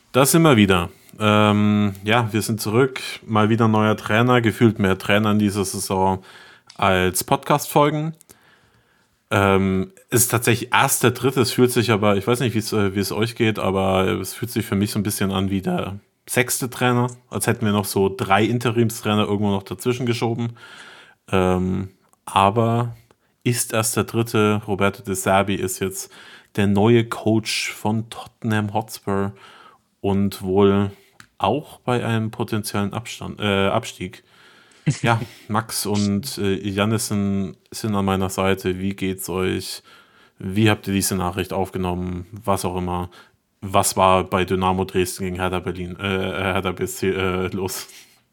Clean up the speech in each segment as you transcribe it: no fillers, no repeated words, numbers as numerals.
Da sind wir wieder. Ja, wir sind zurück. Mal wieder neuer Trainer, gefühlt mehr Trainer in dieser Saison als Podcast-Folgen. Es ist tatsächlich erst der dritte. Es fühlt sich aber, ich weiß nicht, wie es euch geht, aber es fühlt sich für mich so ein bisschen an wie der sechste Trainer, als hätten wir noch so 3 Interimstrainer irgendwo noch dazwischen geschoben. Aber ist erst der dritte. Roberto De Zerbi ist jetzt der neue Coach von Tottenham Hotspur und wohl auch bei einem potenziellen Abstieg. Ja, Max und Jannis sind an meiner Seite. Wie geht's euch? Wie habt ihr diese Nachricht aufgenommen? Was auch immer. Was war bei Dynamo Dresden gegen Hertha Berlin, Hertha BSC los?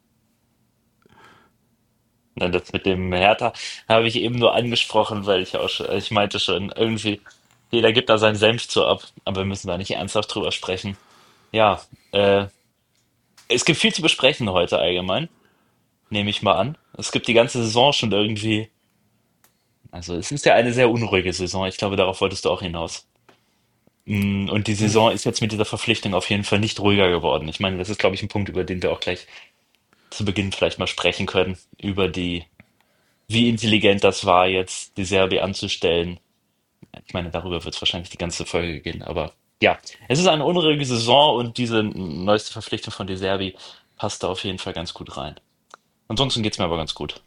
Na, das mit dem Hertha habe ich eben nur angesprochen, weil ich meinte schon, irgendwie, jeder gibt da seinen Senf zu ab, aber wir müssen da nicht ernsthaft drüber sprechen. Ja, äh, es gibt viel zu besprechen heute allgemein, nehme ich mal an. Es gibt die ganze Saison schon irgendwie, also es ist ja eine sehr unruhige Saison, ich glaube, darauf wolltest du auch hinaus. Und die Saison ist jetzt mit dieser Verpflichtung auf jeden Fall nicht ruhiger geworden. Ich meine, das ist, glaube ich, ein Punkt, über den wir auch gleich zu Beginn vielleicht mal sprechen können, über wie intelligent das war, jetzt die Serbi anzustellen. Ich meine, darüber wird es wahrscheinlich die ganze Folge gehen, aber ja, es ist eine unruhige Saison und diese neueste Verpflichtung von De Serbi passt da auf jeden Fall ganz gut rein. Ansonsten geht's mir aber ganz gut.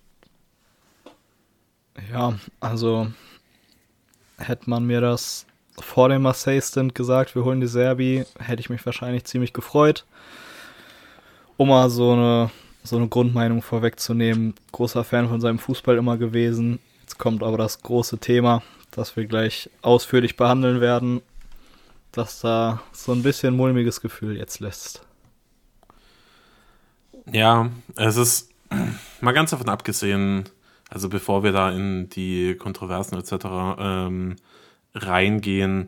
Ja, also hätte man mir das vor dem Marseille-Stint gesagt, wir holen die Serbi, hätte ich mich wahrscheinlich ziemlich gefreut. Um mal so eine Grundmeinung vorwegzunehmen, großer Fan von seinem Fußball immer gewesen. Jetzt kommt aber das große Thema, das wir gleich ausführlich behandeln werden, das da so ein bisschen mulmiges Gefühl jetzt lässt. Ja, es ist mal ganz davon abgesehen, also bevor wir da in die Kontroversen etc. Reingehen,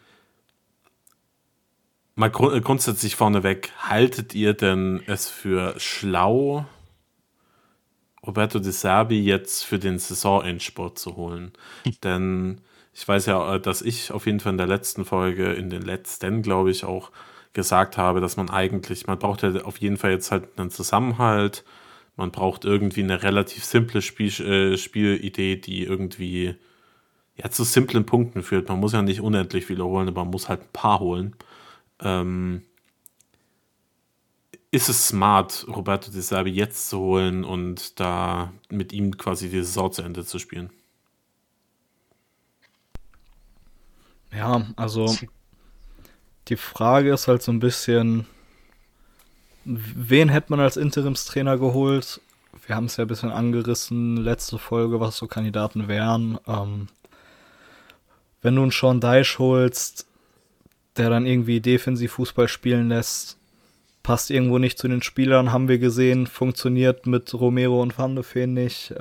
mal grundsätzlich vorneweg, haltet ihr denn es für schlau, Roberto De Serbi jetzt für den Saisonendsport zu holen? Denn ich weiß ja, dass ich auf jeden Fall in der letzten Folge, in den letzten, glaube ich, auch gesagt habe, dass man braucht ja auf jeden Fall jetzt halt einen Zusammenhalt, man braucht irgendwie eine relativ simple Spielidee, die irgendwie ja, zu simplen Punkten führt. Man muss ja nicht unendlich viele holen, aber man muss halt ein paar holen. Ähm, ist es smart, Roberto De Serbi jetzt zu holen und da mit ihm quasi die Saison zu Ende zu spielen? Ja, also die Frage ist halt so ein bisschen, wen hätte man als Interimstrainer geholt? Wir haben es ja ein bisschen angerissen, letzte Folge, was so Kandidaten wären. Wenn du einen Sean Dyche holst, der dann irgendwie defensiv Fußball spielen lässt, passt irgendwo nicht zu den Spielern, haben wir gesehen, funktioniert mit Romero und Van de Ven nicht.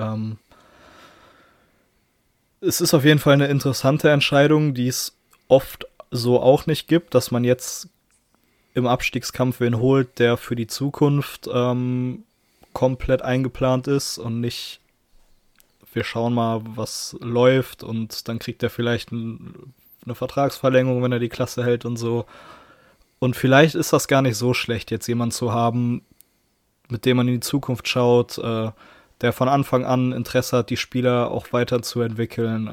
Es ist auf jeden Fall eine interessante Entscheidung, die es oft so auch nicht gibt, dass man jetzt im Abstiegskampf wen holt, der für die Zukunft komplett eingeplant ist und nicht, wir schauen mal, was läuft und dann kriegt er vielleicht eine Vertragsverlängerung, wenn er die Klasse hält und so. Und vielleicht ist das gar nicht so schlecht, jetzt jemanden zu haben, mit dem man in die Zukunft schaut, der von Anfang an Interesse hat, die Spieler auch weiterzuentwickeln.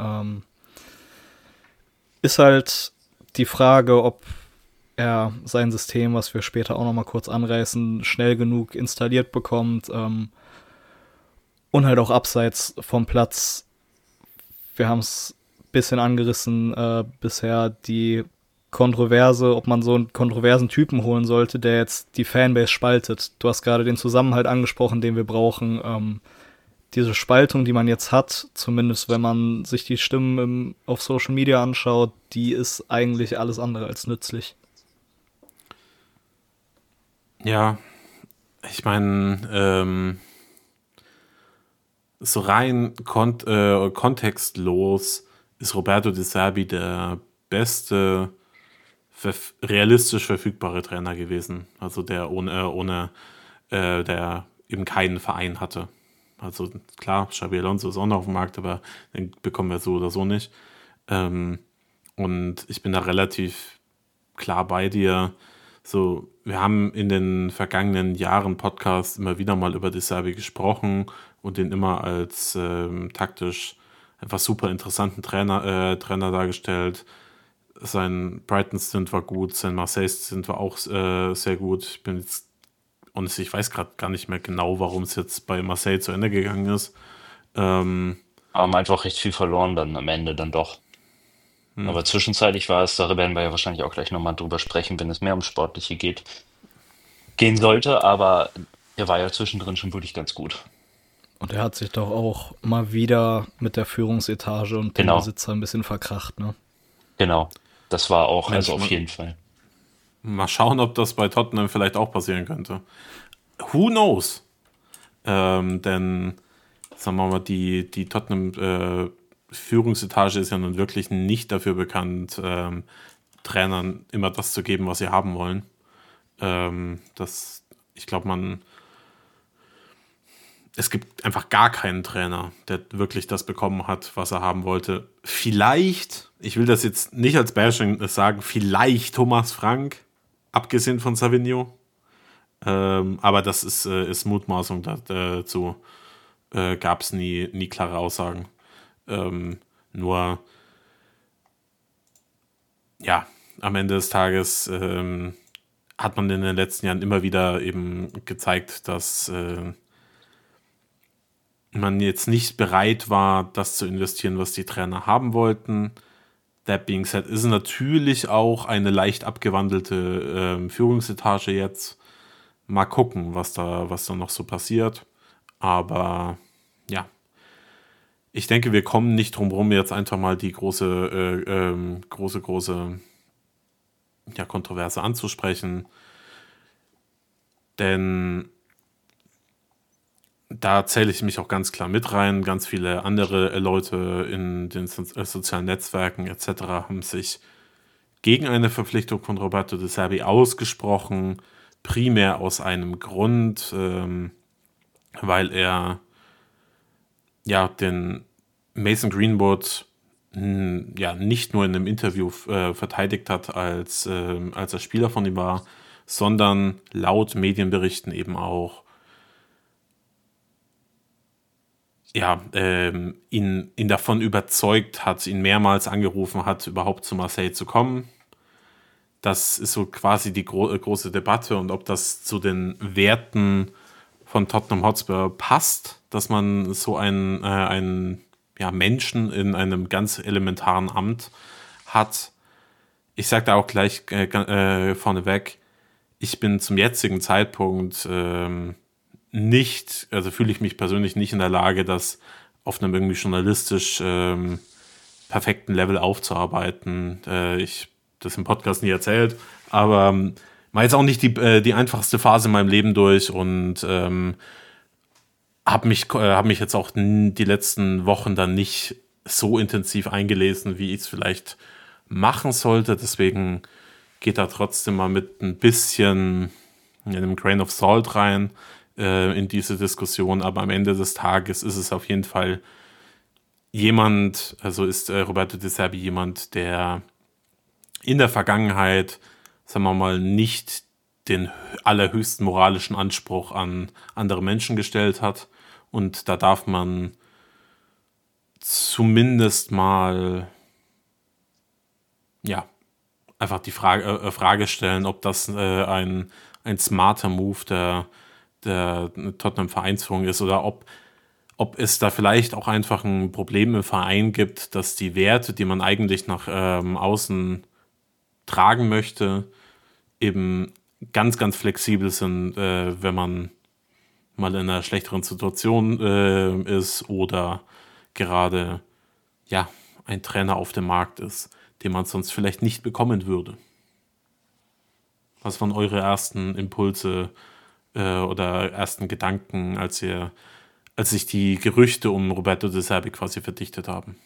Ist halt die Frage, ob er sein System, was wir später auch noch mal kurz anreißen, schnell genug installiert bekommt und halt auch abseits vom Platz. Wir haben es ein bisschen angerissen bisher, die Kontroverse, ob man so einen kontroversen Typen holen sollte, der jetzt die Fanbase spaltet. Du hast gerade den Zusammenhalt angesprochen, den wir brauchen. Diese Spaltung, die man jetzt hat, zumindest wenn man sich die Stimmen auf Social Media anschaut, die ist eigentlich alles andere als nützlich. Ja, ich meine, so rein kontextlos ist Roberto De Serbi der beste realistisch verfügbare Trainer gewesen. Also der der eben keinen Verein hatte. Also klar, Xabi Alonso ist auch noch auf dem Markt, aber den bekommen wir so oder so nicht. Ähm, und ich bin da relativ klar bei dir. So, wir haben in den vergangenen Jahren Podcasts immer wieder mal über De Zerbi gesprochen und den immer als taktisch einfach super interessanten Trainer dargestellt. Sein Brighton-Stint war gut, sein Marseille-Stint war auch sehr gut. Ich bin jetzt, honestly, ich weiß gerade gar nicht mehr genau, warum es jetzt bei Marseille zu Ende gegangen ist. Haben einfach recht viel verloren dann am Ende dann doch. Aber zwischenzeitlich war es, darüber werden wir ja wahrscheinlich auch gleich nochmal drüber sprechen, wenn es mehr um Sportliche gehen sollte, aber er war ja zwischendrin schon wirklich ganz gut. Und er hat sich doch auch mal wieder mit der Führungsetage und dem Genau, Besitzer ein bisschen verkracht, ne? genau. Das war auch, Mensch, also auf jeden Fall. mal schauen, ob das bei Tottenham vielleicht auch passieren könnte. Who knows? Denn, sagen wir mal, die Tottenham Führungsetage ist ja nun wirklich nicht dafür bekannt, Trainern immer das zu geben, was sie haben wollen. Ich glaube, es gibt einfach gar keinen Trainer, der wirklich das bekommen hat, was er haben wollte. Vielleicht, ich will das jetzt nicht als Bashing sagen, vielleicht Thomas Frank, abgesehen von Savinho. Aber das ist Mutmaßung dazu. Gab es nie klare Aussagen. Nur, ja, am Ende des Tages hat man in den letzten Jahren immer wieder eben gezeigt, dass man jetzt nicht bereit war, das zu investieren, was die Trainer haben wollten. That being said, ist natürlich auch eine leicht abgewandelte Führungsetage jetzt. Mal gucken, was da noch so passiert. Aber ja, ich denke, wir kommen nicht drum rum, jetzt einfach mal die große ja, Kontroverse anzusprechen. Denn da zähle ich mich auch ganz klar mit rein. Ganz viele andere Leute in den sozialen Netzwerken etc. haben sich gegen eine Verpflichtung von Roberto De Zerbi ausgesprochen. Primär aus einem Grund, weil er ja den Mason Greenwood ja nicht nur in einem Interview verteidigt hat, als er Spieler von ihm war, sondern laut Medienberichten eben auch ja, ihn davon überzeugt hat, ihn mehrmals angerufen hat, überhaupt zu Marseille zu kommen. Das ist so quasi die große Debatte und ob das zu den Werten von Tottenham Hotspur passt, dass man so einen ja, Menschen in einem ganz elementaren Amt hat. Ich sage da auch gleich vorneweg, ich bin zum jetzigen Zeitpunkt also fühle ich mich persönlich nicht in der Lage, das auf einem irgendwie journalistisch perfekten Level aufzuarbeiten. Ich das im Podcast nie erzählt, aber war jetzt auch nicht die einfachste Phase in meinem Leben durch und habe mich jetzt auch die letzten Wochen dann nicht so intensiv eingelesen, wie ich es vielleicht machen sollte. Deswegen geht da trotzdem mal mit ein bisschen einem Grain of Salt rein in diese Diskussion. Aber am Ende des Tages ist es auf jeden Fall ist Roberto De Zerbi jemand, der in der Vergangenheit, sagen wir mal, nicht den allerhöchsten moralischen Anspruch an andere Menschen gestellt hat. Und da darf man zumindest mal, ja, einfach die Frage stellen, ob das ein smarter Move der Tottenham-Vereinsführung ist oder ob es da vielleicht auch einfach ein Problem im Verein gibt, dass die Werte, die man eigentlich nach außen tragen möchte, eben ganz, ganz flexibel sind, wenn man mal in einer schlechteren Situation ist oder gerade ja ein Trainer auf dem Markt ist, den man sonst vielleicht nicht bekommen würde. Was waren eure ersten Impulse oder ersten Gedanken, als sich die Gerüchte um Roberto De Zerbi quasi verdichtet haben?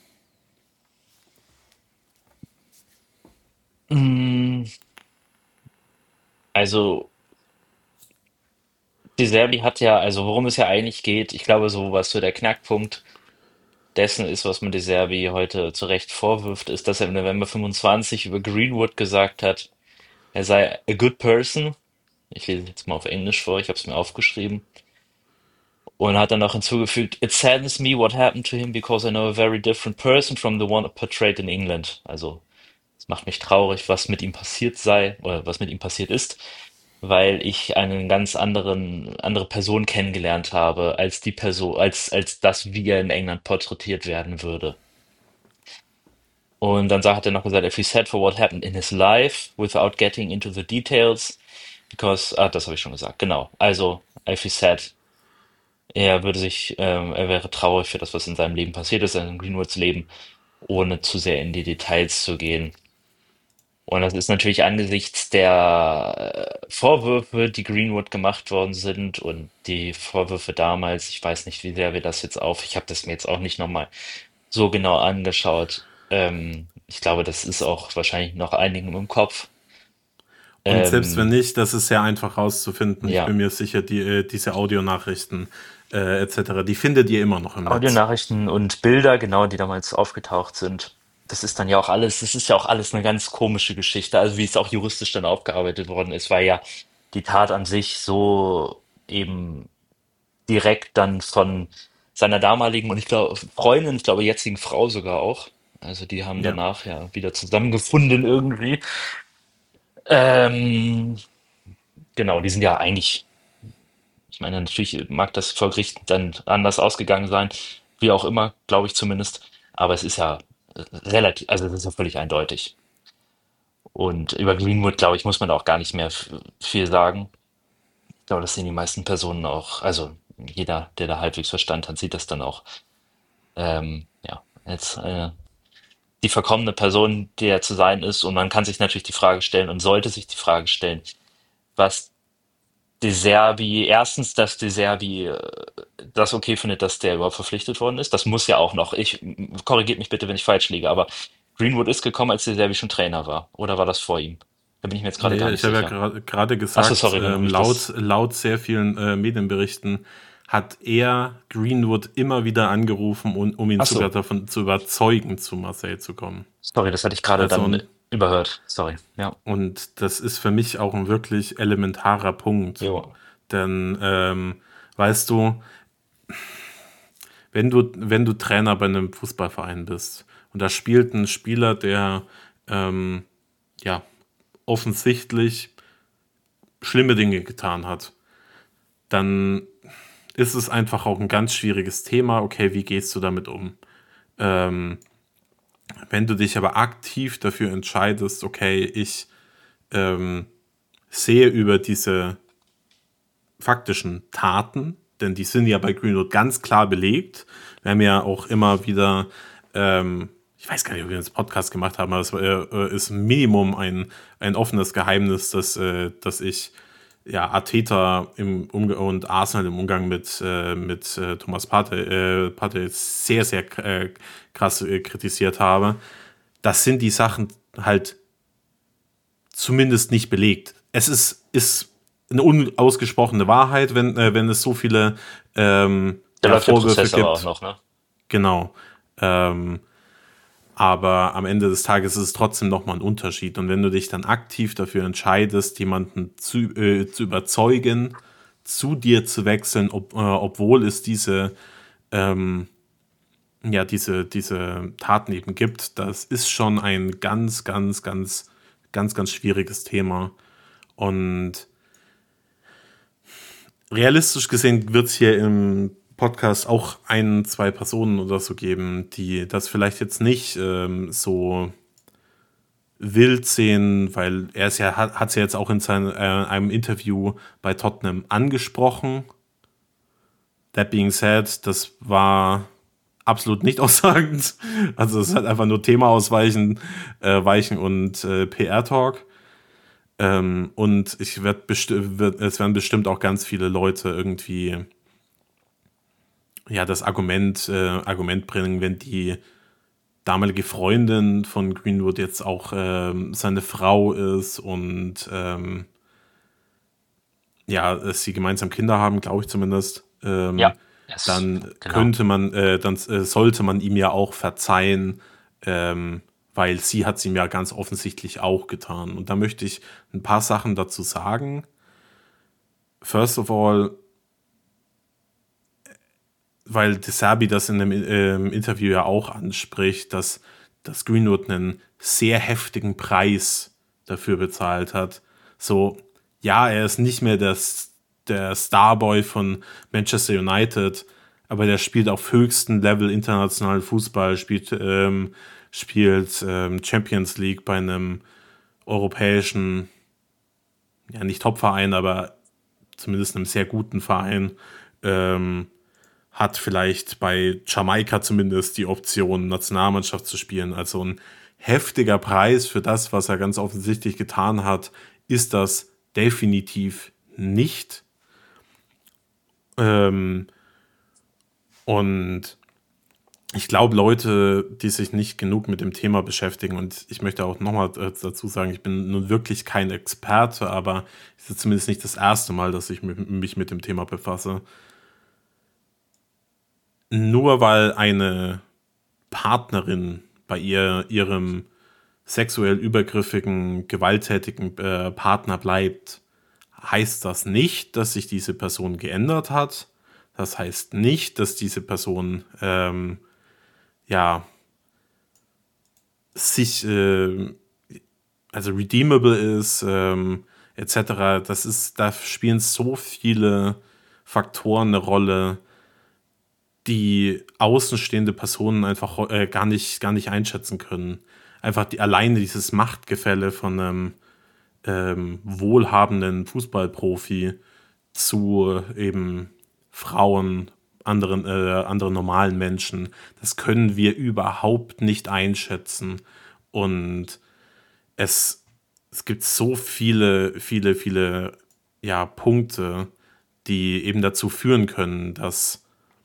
Also, die Serbi hat ja, also worum es ja eigentlich geht, ich glaube, so was so der Knackpunkt dessen ist, was man De Serbi heute zu Recht vorwirft, ist, dass er im November 25 über Greenwood gesagt hat, er sei a good person. Ich lese jetzt mal auf Englisch vor, ich habe es mir aufgeschrieben. Und hat dann noch hinzugefügt, It saddens me what happened to him because I know a very different person from the one portrayed in England. Also, es macht mich traurig, was mit ihm passiert sei oder was mit ihm passiert ist, weil ich einen ganz andere Person kennengelernt habe als die Person, als das, wie er in England porträtiert werden würde. Und dann hat er noch gesagt, if he said for what happened in his life without getting into the details, because, das habe ich schon gesagt, genau. Also, if he said, er wäre traurig für das, was in seinem Leben passiert ist, in Greenwoods Leben, ohne zu sehr in die Details zu gehen. Und das ist natürlich angesichts der Vorwürfe, die Greenwood gemacht worden sind und die Vorwürfe damals, ich weiß nicht, wie sehr wir das jetzt ich habe das mir jetzt auch nicht nochmal so genau angeschaut. Ich glaube, das ist auch wahrscheinlich noch einigen im Kopf. Und selbst wenn Ähm, nicht, das ist sehr einfach rauszufinden. Ich bin ja, mir sicher, diese Audionachrichten etc., die findet ihr immer noch im Netz. Audionachrichten und Bilder, genau, die damals aufgetaucht sind. Das ist ja auch alles eine ganz komische Geschichte. Also wie es auch juristisch dann aufgearbeitet worden ist, weil ja die Tat an sich so eben direkt dann von seiner damaligen und ich glaube Freundin, ich glaube jetzigen Frau sogar auch. Also die haben Ja. danach ja wieder zusammengefunden irgendwie. Ähm, genau, die sind ja eigentlich, ich meine, natürlich mag das vor Gericht dann anders ausgegangen sein, wie auch immer, glaube ich zumindest. Aber es ist ja relativ, also es ist ja völlig eindeutig. Und über Greenwood, glaube ich, muss man da auch gar nicht mehr viel sagen. Ich glaube, das sehen die meisten Personen auch, also jeder, der da halbwegs Verstand hat, sieht das dann auch. Ja, als die verkommene Person, die er zu sein ist. Und man kann sich natürlich die Frage stellen und sollte sich die Frage stellen, was De Serbi, erstens, dass De Serbi das okay findet, dass der überhaupt verpflichtet worden ist. Das muss ja auch noch. Korrigiert mich bitte, wenn ich falsch liege, aber Greenwood ist gekommen, als De Serbi schon Trainer war. Oder war das vor ihm? Da bin ich mir jetzt gerade Nee, gar nicht ich habe ja sicher. gerade Ach so, gesagt, sorry, dann habe ich das. laut sehr vielen Medienberichten hat er Greenwood immer wieder angerufen, um ihn Ach sogar so, davon zu überzeugen, zu Marseille zu kommen. sorry, das hatte ich gerade Also, dann überhört. Sorry. Ja. und das ist für mich auch ein wirklich elementarer Punkt. Jo. Denn, weißt du, wenn du Trainer bei einem Fußballverein bist und da spielt ein Spieler, der ähm, ja offensichtlich schlimme Dinge getan hat, dann ist es einfach auch ein ganz schwieriges Thema. Okay, wie gehst du damit um? Ähm, Wenn du dich aber aktiv dafür entscheidest, okay, ich ähm, sehe über diese faktischen Taten, denn die sind ja bei Greenwood ganz klar belegt. Wir haben ja auch immer wieder, ich weiß gar nicht, ob wir das Podcast gemacht haben, aber es ist Minimum ein offenes Geheimnis, dass ich ja Arteta und Arsenal im Umgang mit Thomas Partey sehr, sehr krass kritisiert habe. Das sind die Sachen halt zumindest nicht belegt. Es ist eine unausgesprochene Wahrheit, wenn es so viele Da ja, läuft der Vorwürfe Prozess aber auch gibt. noch, ne? Genau. Ähm, aber am Ende des Tages ist es trotzdem nochmal ein Unterschied. Und wenn du dich dann aktiv dafür entscheidest, jemanden zu überzeugen, zu dir zu wechseln, obwohl es diese Taten eben gibt, das ist schon ein ganz, ganz, ganz, ganz, ganz schwieriges Thema. Und realistisch gesehen wird es hier im Podcast auch ein, zwei Personen oder so geben, die das vielleicht jetzt nicht so wild sehen, weil er es ja hat es ja jetzt auch in einem Interview bei Tottenham angesprochen. That being said, das war absolut nicht aussagend. Also es ist halt einfach nur Thema ausweichen, weichen und PR-Talk. Und es werden bestimmt auch ganz viele Leute irgendwie ja das Argument bringen, wenn die damalige Freundin von Greenwood jetzt auch seine Frau ist und ja, sie gemeinsam Kinder haben, glaube ich zumindest, Ja, dann genau. sollte man ihm ja auch verzeihen, weil sie hat es ihm ja ganz offensichtlich auch getan. Und da möchte ich ein paar Sachen dazu sagen. First of all, weil De Serbi das in dem Interview ja auch anspricht, dass Greenwood einen sehr heftigen Preis dafür bezahlt hat. So, ja, er ist nicht mehr der Starboy von Manchester United, aber der spielt auf höchstem Level internationalen Fußball, spielt Champions League bei einem europäischen, ja nicht Topverein, aber zumindest einem sehr guten Verein. Hat vielleicht bei Jamaika zumindest die Option, Nationalmannschaft zu spielen. Also ein heftiger Preis für das, was er ganz offensichtlich getan hat, ist das definitiv nicht. Und ich glaube, Leute, die sich nicht genug mit dem Thema beschäftigen, und ich möchte auch nochmal dazu sagen, ich bin nun wirklich kein Experte, aber es ist zumindest nicht das erste Mal, dass ich mich mit dem Thema befasse. Nur weil eine Partnerin bei ihrem sexuell übergriffigen, gewalttätigen Partner bleibt, heißt das nicht, dass sich diese Person geändert hat. Das heißt nicht, dass diese Person sich also redeemable ist, etc. Da spielen so viele Faktoren eine Rolle, die außenstehende Personen einfach gar nicht einschätzen können. Einfach alleine dieses Machtgefälle von einem wohlhabenden Fußballprofi zu eben Frauen, anderen normalen Menschen, das können wir überhaupt nicht einschätzen. Und es gibt so viele Punkte, die eben dazu führen können, dass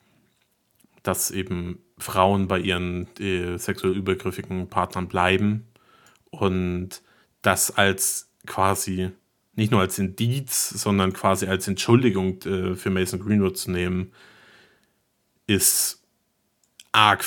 eben Frauen bei ihren sexuell übergriffigen Partnern bleiben und das als quasi, nicht nur als Indiz, sondern quasi als Entschuldigung für Mason Greenwood zu nehmen, ist arg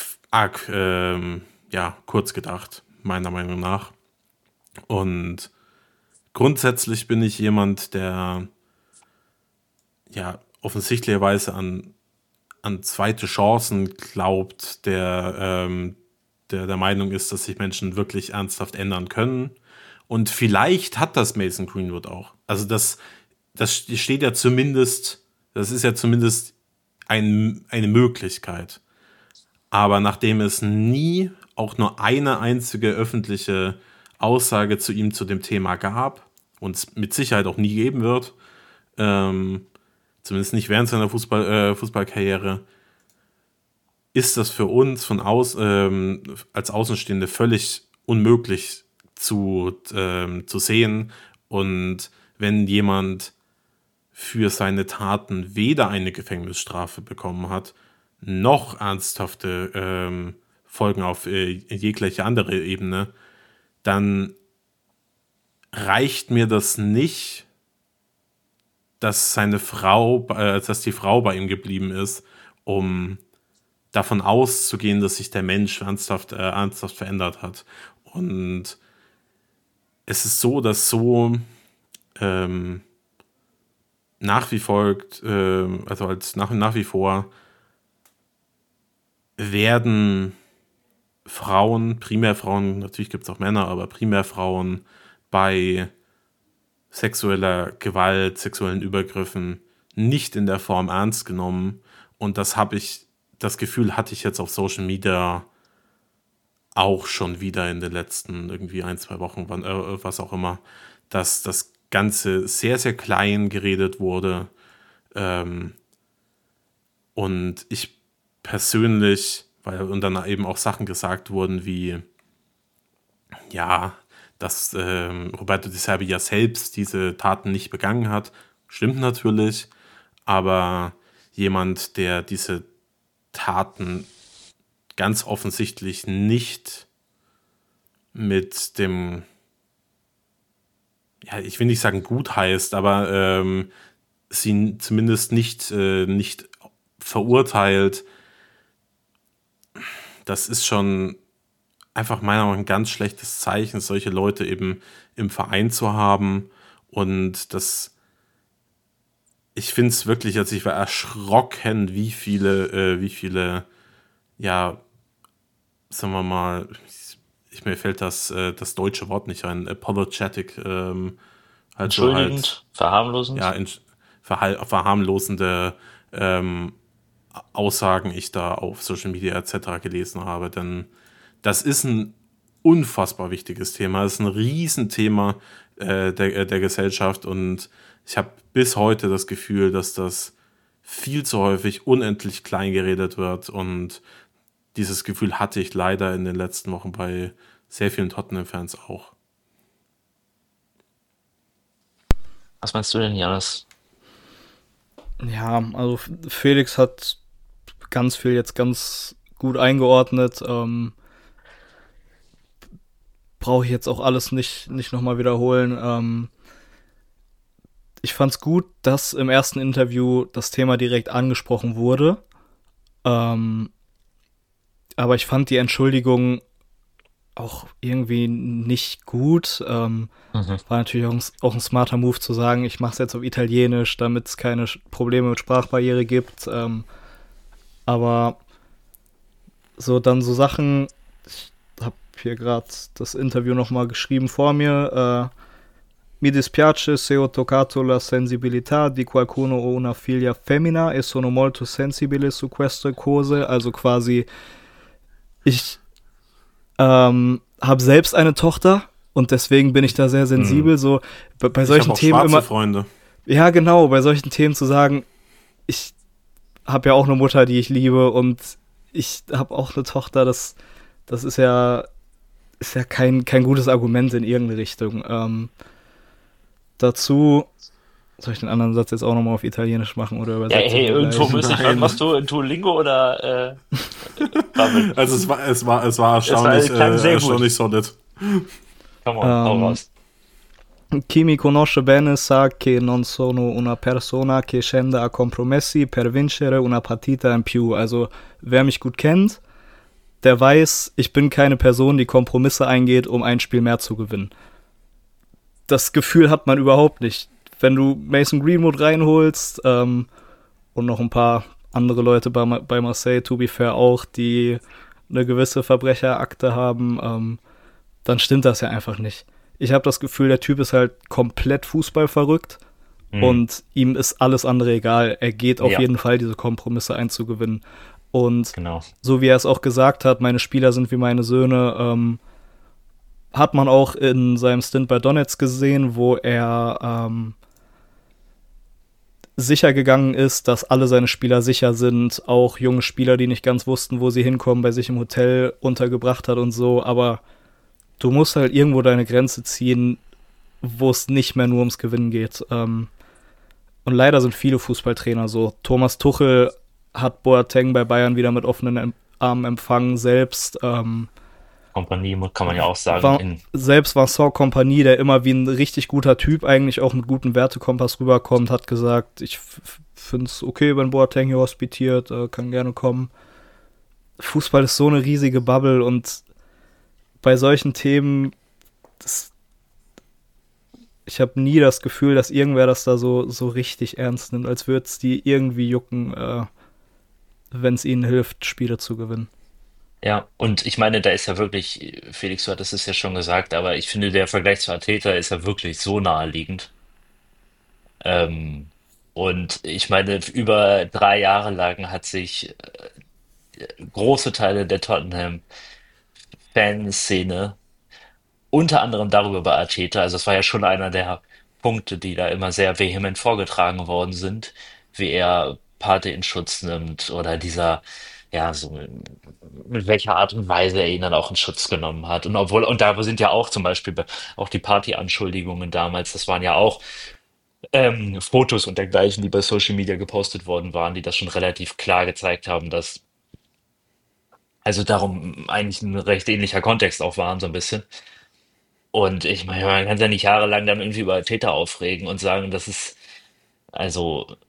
kurz gedacht, meiner Meinung nach. Und grundsätzlich bin ich jemand, der ja offensichtlicherweise an zweite Chancen glaubt, der Meinung ist, dass sich Menschen wirklich ernsthaft ändern können. Und vielleicht hat das Mason Greenwood auch. Also das steht ja zumindest, das ist ja zumindest eine Möglichkeit. Aber nachdem es nie auch nur eine einzige öffentliche Aussage zu ihm zu dem Thema gab und es mit Sicherheit auch nie geben wird, zumindest nicht während seiner Fußballkarriere, ist das für uns als Außenstehende völlig unmöglich zu sehen. Und wenn jemand für seine Taten weder eine Gefängnisstrafe bekommen hat, noch ernsthafte Folgen auf jegliche andere Ebene, dann reicht mir das nicht, dass die Frau bei ihm geblieben ist, um davon auszugehen, dass sich der Mensch ernsthaft verändert hat. Und es ist so, dass nach wie vor werden Frauen, primär Frauen, natürlich gibt es auch Männer, aber primär Frauen bei sexueller Gewalt, sexuellen Übergriffen nicht in der Form ernst genommen. Und das Gefühl hatte ich jetzt auf Social Media auch schon wieder in den letzten irgendwie 1-2 Wochen, was auch immer, dass das Ganze sehr, sehr klein geredet wurde. Und ich persönlich, und dann eben auch Sachen gesagt wurden wie, ja, dass Roberto De Serbi ja selbst diese Taten nicht begangen hat. Stimmt natürlich, aber jemand, der diese Taten ganz offensichtlich nicht mit dem, ja, ich will nicht sagen gut heißt, aber sie zumindest nicht verurteilt, das ist schon einfach meiner Meinung nach ein ganz schlechtes Zeichen, solche Leute eben im Verein zu haben. Und ich finde es wirklich, also ich war erschrocken, ja, sagen wir mal, mir fällt das deutsche Wort nicht ein, apologetic, halt so halt, Entschuldigend, verharmlosend. ja, verharmlosende ähm, Aussagen ich da auf Social Media etc. gelesen habe, denn das ist ein unfassbar wichtiges Thema, das ist ein Riesenthema der Gesellschaft und ich habe bis heute das Gefühl, dass das viel zu häufig unendlich klein geredet wird und dieses Gefühl hatte ich leider in den letzten Wochen bei sehr vielen Tottenham-Fans auch. Was meinst du denn, Janis? Ja, also Felix hat ganz viel jetzt ganz gut eingeordnet. Brauche ich jetzt auch alles nicht nochmal wiederholen. Ich fand's gut, dass im ersten Interview das Thema direkt angesprochen wurde. Ähm, aber ich fand die Entschuldigung auch irgendwie nicht gut. Mhm. War natürlich auch ein smarter Move zu sagen, ich mache es jetzt auf Italienisch, damit es keine Probleme mit Sprachbarriere gibt. Aber so dann so Sachen, ich habe hier gerade das Interview nochmal geschrieben vor mir. Mi dispiace se ho toccato la sensibilità di qualcuno o una figlia femmina e sono molto sensibile su queste cose. Also quasi, ich habe selbst eine Tochter und deswegen bin ich da sehr Hm. sensibel. So bei Ich habe solchen auch Themen schwarze immer, Freunde. ja genau, bei solchen Themen zu sagen, ich habe ja auch eine Mutter, die ich liebe und ich habe auch eine Tochter, das ist ja kein gutes Argument in irgendeine Richtung. Dazu, soll ich den anderen Satz jetzt auch nochmal auf Italienisch machen oder Ja, übersetze ich hey, ihn irgendwo gleich? müsste ich, was Nein. machst du? In Duolingo oder Babbel? Also es war Es war, klang sehr gut. erstaunlich solid. Come on, hau Ähm, raus. Chi mi conosce bene sa che non sono una persona che scende a compromessi per vincere una partita in più. Also, wer mich gut kennt, der weiß, ich bin keine Person, die Kompromisse eingeht, um ein Spiel mehr zu gewinnen. Das Gefühl hat man überhaupt nicht. Wenn du Mason Greenwood reinholst und noch ein paar andere Leute bei Marseille, to be fair auch, die eine gewisse Verbrecherakte haben, dann stimmt das ja einfach nicht. Ich habe das Gefühl, der Typ ist halt komplett fußballverrückt Mhm. und ihm ist alles andere egal. Er geht auf Ja, jeden Fall, diese Kompromisse einzugewinnen. Und genau. so wie er es auch gesagt hat, meine Spieler sind wie meine Söhne, hat man auch in seinem Stint bei Donetsk gesehen, wo er sicher gegangen ist, dass alle seine Spieler sicher sind, auch junge Spieler, die nicht ganz wussten, wo sie hinkommen, bei sich im Hotel untergebracht hat und so, aber du musst halt irgendwo deine Grenze ziehen, wo es nicht mehr nur ums Gewinnen geht. Und leider sind viele Fußballtrainer so. Thomas Tuchel hat Boateng bei Bayern wieder mit offenen Armen empfangen, Kompanie kann man ja auch sagen. In, Selbst Vincent Kompany, der immer wie ein richtig guter Typ eigentlich auch mit gutem Wertekompass rüberkommt, hat gesagt, ich finde es okay, wenn Boateng hier hospitiert, kann gerne kommen. Fußball ist so eine riesige Bubble und bei solchen Themen, das, ich habe nie das Gefühl, dass irgendwer das da so richtig ernst nimmt, als würde es die irgendwie jucken, wenn es ihnen hilft, Spiele zu gewinnen. ja, und ich meine, da ist ja wirklich, Felix, du hattest es ja schon gesagt, aber ich finde, der Vergleich zu Arteta ist ja wirklich so naheliegend. Ähm, und ich meine, über 3 Jahre lang hat sich große Teile der Tottenham-Fanszene unter anderem darüber bei Arteta, also es war ja schon einer der Punkte, die da immer sehr vehement vorgetragen worden sind, wie er Partey in Schutz nimmt oder dieser, ja, so mit welcher Art und Weise er ihn dann auch in Schutz genommen hat. Und obwohl, und da sind ja auch zum Beispiel auch die Party-Anschuldigungen damals, das waren ja auch Fotos und dergleichen, die bei Social Media gepostet worden waren, die das schon relativ klar gezeigt haben, dass also darum eigentlich ein recht ähnlicher Kontext auch waren, so ein bisschen. Und ich meine, man kann sich ja nicht jahrelang dann irgendwie über Täter aufregen und sagen, das ist, also,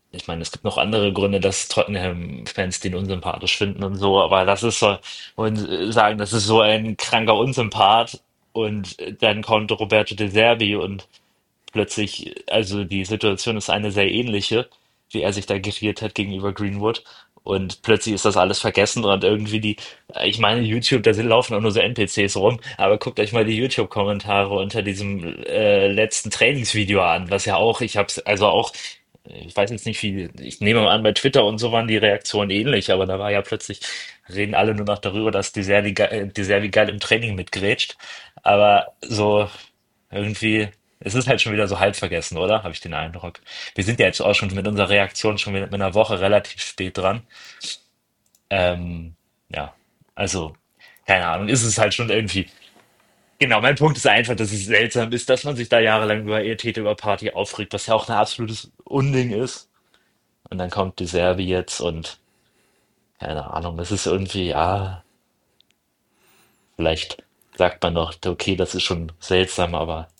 Ich meine, es gibt noch andere Gründe, dass Tottenham-Fans den unsympathisch finden und so, aber das ist so, und sagen, das ist so ein kranker Unsympath und dann kommt Roberto De Zerbi und plötzlich, also die Situation ist eine sehr ähnliche, wie er sich da geriert hat gegenüber Greenwood. Und plötzlich ist das alles vergessen und irgendwie ich meine, YouTube, laufen auch nur so NPCs rum, aber guckt euch mal die YouTube-Kommentare unter diesem letzten Trainingsvideo an, was ja auch, ich weiß jetzt nicht wie, ich nehme mal an, bei Twitter und so waren die Reaktionen ähnlich, aber da war ja plötzlich, reden alle nur noch darüber, dass die sehr wie geil im Training mitgrätscht. Aber so irgendwie, es ist halt schon wieder so halb vergessen, oder? Habe ich den Eindruck. Wir sind ja jetzt auch schon mit unserer Reaktion schon wieder mit einer Woche relativ spät dran. Ähm, ja, also, keine Ahnung, ist es halt schon irgendwie. Genau, mein Punkt ist einfach, dass es seltsam ist, dass man sich da jahrelang über Täter über Party aufregt, was ja auch ein absolutes Unding ist. Und dann kommt die Serbe jetzt und keine Ahnung, das ist irgendwie, ja, vielleicht sagt man noch, okay, das ist schon seltsam, aber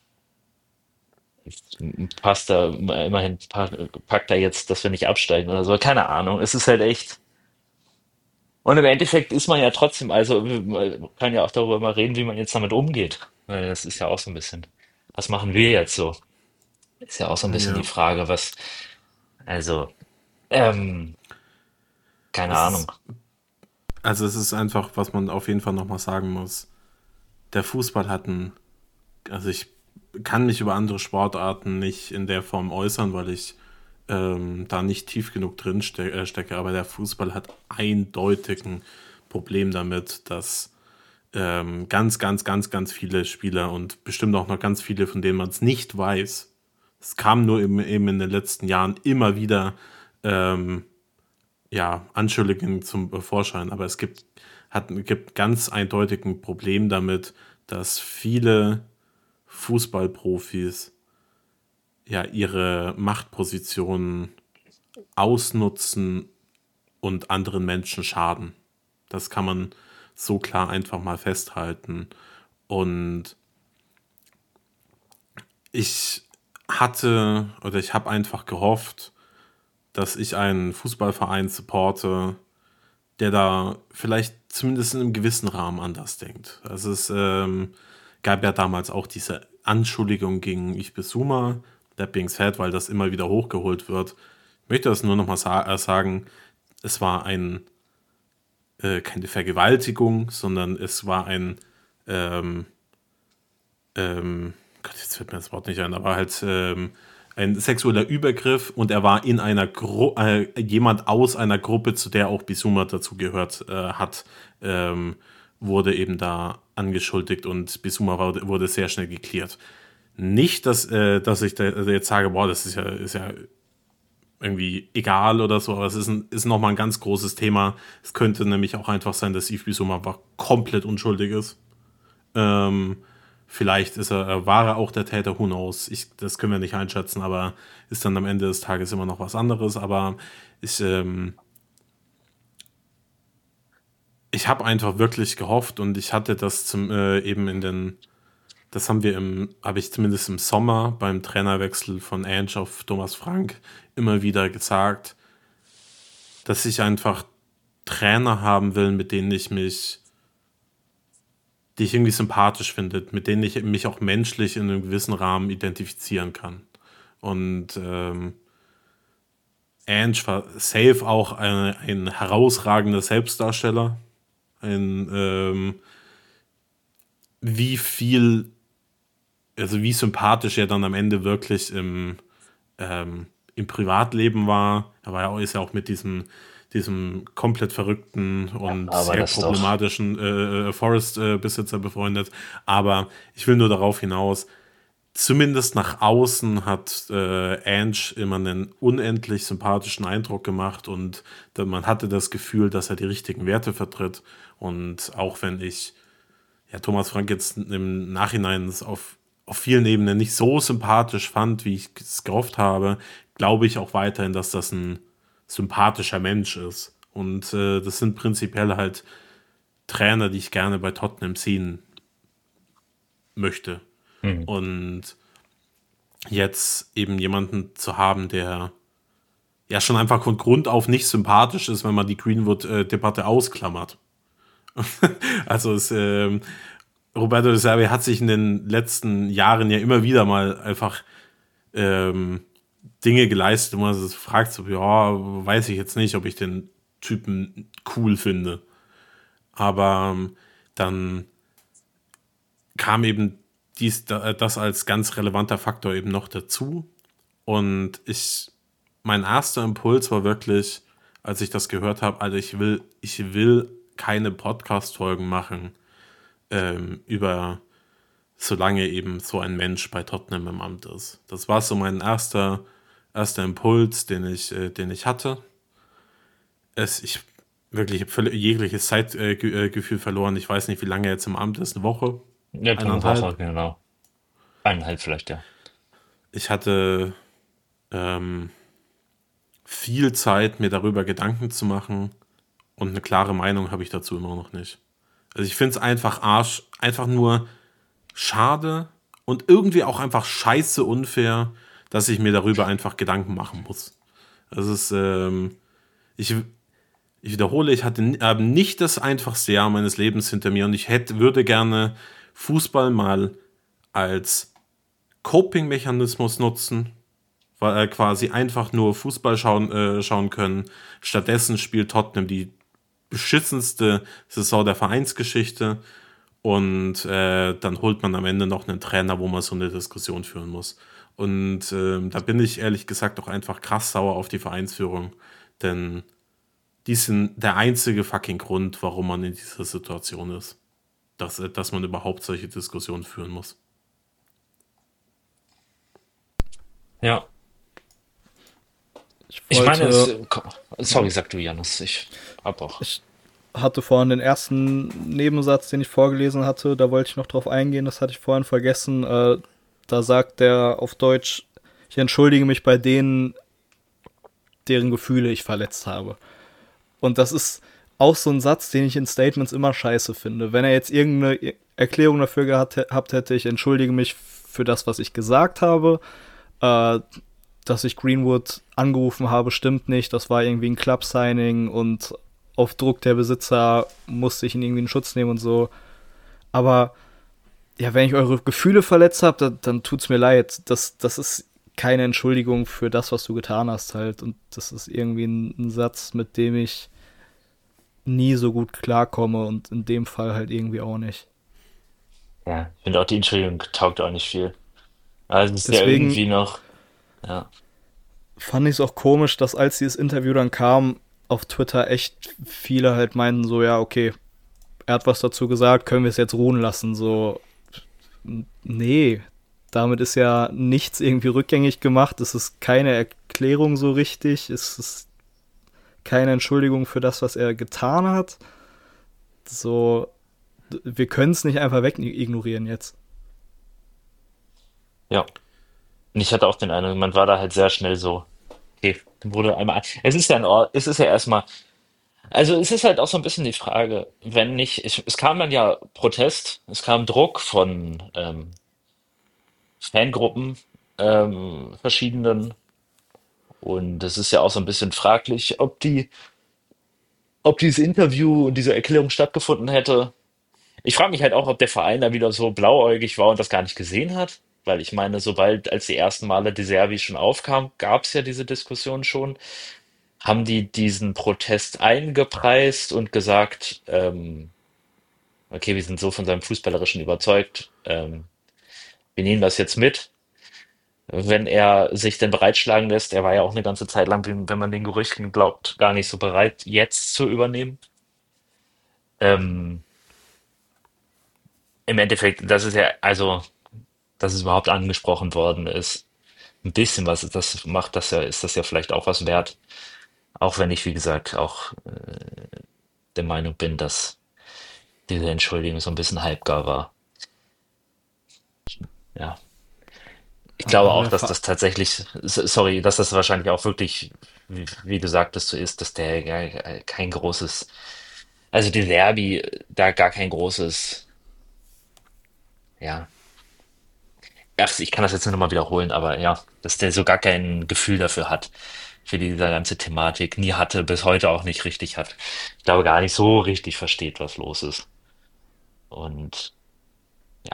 passt da immerhin, packt da jetzt, dass wir nicht absteigen oder so. Keine Ahnung. Es ist halt echt. Und im Endeffekt ist man ja trotzdem, also man kann ja auch darüber mal reden, wie man jetzt damit umgeht. Weil das ist ja auch so ein bisschen, was machen wir jetzt so? Ist ja auch so ein bisschen die Ja, Frage, also, ähm, keine es Ahnung. ist, also es ist einfach, was man auf jeden Fall nochmal sagen muss. Der Fußball hat einen, also ich kann mich über andere Sportarten nicht in der Form äußern, weil ich da nicht tief genug drin stecke, aber der Fußball hat eindeutig ein Problem damit, dass ganz, ganz, ganz, ganz viele Spieler und bestimmt auch noch ganz viele, von denen man es nicht weiß, es kam nur eben in den letzten Jahren immer wieder ähm, ja, Anschuldigungen zum Vorschein, aber gibt ganz eindeutig ein Problem damit, dass viele Fußballprofis ja ihre Machtpositionen ausnutzen und anderen Menschen schaden. Das kann man so klar einfach mal festhalten. Und ich ich habe einfach gehofft, dass ich einen Fußballverein supporte, der da vielleicht zumindest in einem gewissen Rahmen anders denkt. Also gab ja damals auch diese Anschuldigung gegen Bissouma, that being said, weil das immer wieder hochgeholt wird. Ich möchte das nur nochmal sagen, es war keine Vergewaltigung, sondern es war ähm, Gott, jetzt fällt mir das Wort nicht ein, aber halt ein sexueller Übergriff und er war in einer jemand aus einer Gruppe, zu der auch Bissouma dazu gehört hat, wurde eben da angeschuldigt und Bissouma wurde sehr schnell geklärt. Nicht, dass ich da jetzt sage, boah, das ist ja irgendwie egal oder so, aber ist nochmal ein ganz großes Thema. Es könnte nämlich auch einfach sein, dass Yves Bissouma einfach komplett unschuldig ist. Ähm, Vielleicht war er auch der Täter, who knows. Das können wir nicht einschätzen, aber ist dann am Ende des Tages immer noch was anderes. Aber ich, ähm, ich habe einfach wirklich gehofft und ich hatte das eben das habe ich zumindest im Sommer beim Trainerwechsel von Ange auf Thomas Frank immer wieder gesagt, dass ich einfach Trainer haben will, die ich irgendwie sympathisch finde, mit denen ich mich auch menschlich in einem gewissen Rahmen identifizieren kann. Und Ange war safe auch ein herausragender Selbstdarsteller. Ein, wie viel, also wie sympathisch er dann am Ende wirklich im Privatleben war. Ist ja auch mit diesem komplett verrückten und Aber sehr das doch. problematischen Forest-Besitzer befreundet. Aber ich will nur darauf hinaus, zumindest nach außen hat Ange immer einen unendlich sympathischen Eindruck gemacht und man hatte das Gefühl, dass er die richtigen Werte vertritt. Und auch wenn ich Thomas Frank jetzt im Nachhinein auf vielen Ebenen nicht so sympathisch fand, wie ich es gehofft habe, glaube ich auch weiterhin, dass das ein sympathischer Mensch ist. Und das sind prinzipiell halt Trainer, die ich gerne bei Tottenham sehen möchte. Hm. Und jetzt eben jemanden zu haben, der ja schon einfach von Grund auf nicht sympathisch ist, wenn man die Greenwood-Debatte ausklammert. Also Roberto De Zerbi hat sich in den letzten Jahren ja immer wieder mal einfach Dinge geleistet, wo man sich fragt, so, ja, weiß ich jetzt nicht, ob ich den Typen cool finde. Aber dann kam eben das als ganz relevanter Faktor eben noch dazu. Und mein erster Impuls war wirklich, als ich das gehört habe, also ich will keine Podcast-Folgen machen über, solange eben so ein Mensch bei Tottenham im Amt ist. Das war so mein erster Impuls, den ich hatte. Ich wirklich habe jegliches Zeitgefühl verloren. Ich weiß nicht, wie lange er jetzt im Amt ist. Eine Woche? Ja, eine Woche, Eineinhalb? genau. Eineinhalb vielleicht, ja. Ich hatte ähm, viel Zeit, mir darüber Gedanken zu machen, und eine klare Meinung habe ich dazu immer noch nicht. Also ich finde es einfach nur schade und irgendwie auch einfach scheiße unfair, dass ich mir darüber einfach Gedanken machen muss. Das ist, ich, ich wiederhole, ich habe nicht das einfachste Jahr meines Lebens hinter mir, und würde gerne Fußball mal als Coping-Mechanismus nutzen, weil quasi einfach nur Fußball schauen können. Stattdessen spielt Tottenham die beschissenste Saison der Vereinsgeschichte, und dann holt man am Ende noch einen Trainer, wo man so eine Diskussion führen muss. Und da bin ich ehrlich gesagt auch einfach krass sauer auf die Vereinsführung, denn die sind der einzige fucking Grund, warum man in dieser Situation ist. Dass man überhaupt solche Diskussionen führen muss. Ja. Ich Ich meine, wollte, sorry, sag du, Janus, ich hab auch. ich hatte vorhin den ersten Nebensatz, den ich vorgelesen hatte, da wollte ich noch drauf eingehen, das hatte ich vorhin vergessen. Da sagt der auf Deutsch, ich entschuldige mich bei denen, deren Gefühle ich verletzt habe. Und das ist auch so ein Satz, den ich in Statements immer scheiße finde. Wenn er jetzt irgendeine Erklärung dafür gehabt hätte, ich entschuldige mich für das, was ich gesagt habe, äh, dass ich Greenwood angerufen habe, stimmt nicht. Das war irgendwie ein Club-Signing und auf Druck der Besitzer musste ich ihn irgendwie in Schutz nehmen und so. Aber ja, wenn ich eure Gefühle verletzt habe, dann tut's mir leid. Das ist keine Entschuldigung für das, was du getan hast halt. Und das ist irgendwie ein Satz, mit dem ich nie so gut klarkomme und in dem Fall halt irgendwie auch nicht. Ja, ich finde auch die Entschuldigung taugt auch nicht viel. Also es ist ja Deswegen irgendwie noch, ja, fand ich es auch komisch, dass als dieses Interview dann kam, auf Twitter echt viele halt meinten so, ja, okay, er hat was dazu gesagt, können wir es jetzt ruhen lassen, so, nee, damit ist ja nichts irgendwie rückgängig gemacht, es ist keine Erklärung so richtig, es ist keine Entschuldigung für das, was er getan hat, so, wir können es nicht einfach weg ignorieren jetzt. ja. Und ich hatte auch den Eindruck, man war da halt sehr schnell so, okay, wurde einmal, es ist ja es ist ja erstmal, also es ist halt auch so ein bisschen die Frage, wenn nicht, es kam dann ja Protest, es kam Druck von Fangruppen, verschiedenen, und es ist ja auch so ein bisschen fraglich, ob dieses Interview und diese Erklärung stattgefunden hätte. Ich frage mich halt auch, ob der Verein da wieder so blauäugig war und das gar nicht gesehen hat. Weil ich meine, als die ersten Male De Zerbi schon aufkam, gab es ja diese Diskussion schon. Haben die diesen Protest eingepreist und gesagt, okay, wir sind so von seinem Fußballerischen überzeugt, wir nehmen das jetzt mit. Wenn er sich denn breitschlagen lässt, er war ja auch eine ganze Zeit lang, wenn man den Gerüchten glaubt, gar nicht so bereit, jetzt zu übernehmen. Ähm, Im Endeffekt, das ist ja, also dass es überhaupt angesprochen worden ist. Ein bisschen was das macht, das ja, ist das ja vielleicht auch was wert. Auch wenn ich, wie gesagt, auch der Meinung bin, dass diese Entschuldigung so ein bisschen halbgar war. Ja. Ich glaube Ah, auch, dass das tatsächlich, sorry, dass das wahrscheinlich auch wirklich, wie du sagtest, so ist, dass der kein großes, also die Derby da gar kein großes, ja, ach, ich kann das jetzt nur noch mal wiederholen, aber ja, dass der so gar kein Gefühl dafür hat, für diese ganze Thematik nie hatte, bis heute auch nicht richtig hat. Ich glaube, gar nicht so richtig versteht, was los ist. Und ja,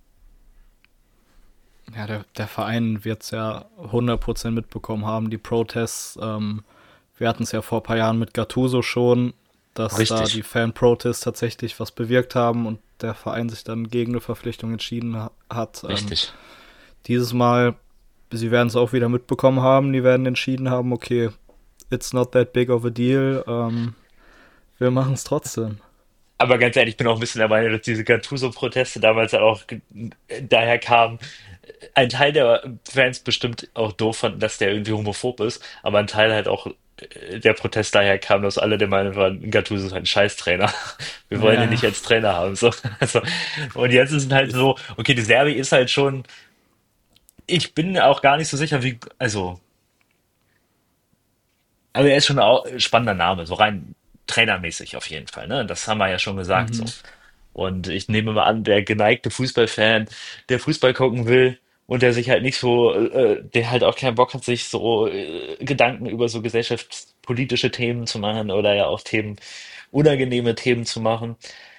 Ja, der Verein wird es ja 100% mitbekommen haben, die Protests. Wir hatten es ja vor ein paar Jahren mit Gattuso schon, dass da die richtig, Fan-Protests tatsächlich was bewirkt haben und der Verein sich dann gegen eine Verpflichtung entschieden hat. richtig. Dieses Mal, sie werden es auch wieder mitbekommen haben, die werden entschieden haben, okay, it's not that big of a deal, wir machen es trotzdem. Aber ganz ehrlich, ich bin auch ein bisschen der Meinung, dass diese Gattuso-Proteste damals auch daher kamen. Ein Teil der Fans bestimmt auch doof fanden, dass der irgendwie homophob ist, aber ein Teil halt auch der Protest daher kam, dass alle der Meinung waren, Gattuso ist ein Scheißtrainer. Wir wollen ihn Ja, nicht als Trainer haben. So. Also, und jetzt ist es halt Ich, so, okay, die Serbi ist halt schon, ich bin auch gar nicht so sicher, also er ist schon ein spannender Name, so rein trainermäßig auf jeden Fall, ne? Das haben wir ja schon gesagt so. mhm. Und ich nehme mal an, der geneigte Fußballfan, der Fußball gucken will und der sich halt nicht so, der halt auch keinen Bock hat, sich so Gedanken über so gesellschaftspolitische Themen zu machen oder ja auch Themen, unangenehme Themen zu machen,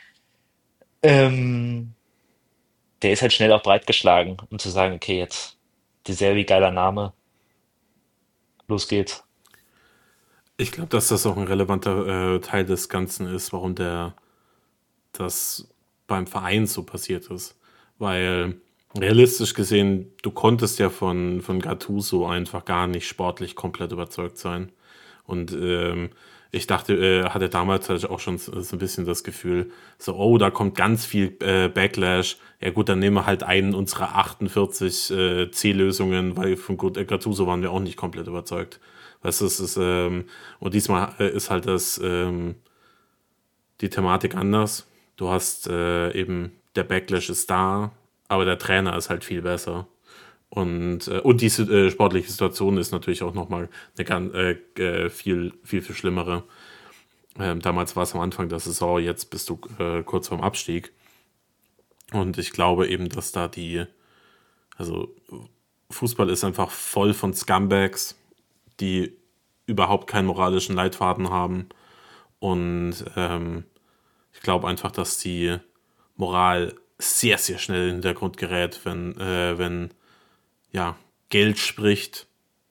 ähm, der ist halt schnell auch breitgeschlagen, um zu sagen, okay, jetzt die Serie, geiler Name, los geht's. ich glaube, dass das auch ein relevanter Teil des Ganzen ist, warum das beim Verein so passiert ist. Weil realistisch gesehen, du konntest ja von Gattuso einfach gar nicht sportlich komplett überzeugt sein. Und ich dachte, hatte damals halt auch schon so ein bisschen das Gefühl, so, oh, da kommt ganz viel Backlash. Ja gut, dann nehmen wir halt einen unserer 48 C-Lösungen, weil von Gattuso waren wir auch nicht komplett überzeugt. Weißt du, und diesmal ist halt die Thematik anders. Du hast eben, der Backlash ist da, aber der Trainer ist halt viel besser. Und die sportliche Situation ist natürlich auch nochmal eine viel schlimmere. Damals war es am Anfang der Saison, jetzt bist du kurz vorm Abstieg. Und ich glaube eben, dass also Fußball ist einfach voll von Scumbags, die überhaupt keinen moralischen Leitfaden haben. Und ich glaube einfach, dass die Moral sehr, sehr schnell in den Hintergrund gerät, wenn ja, Geld spricht,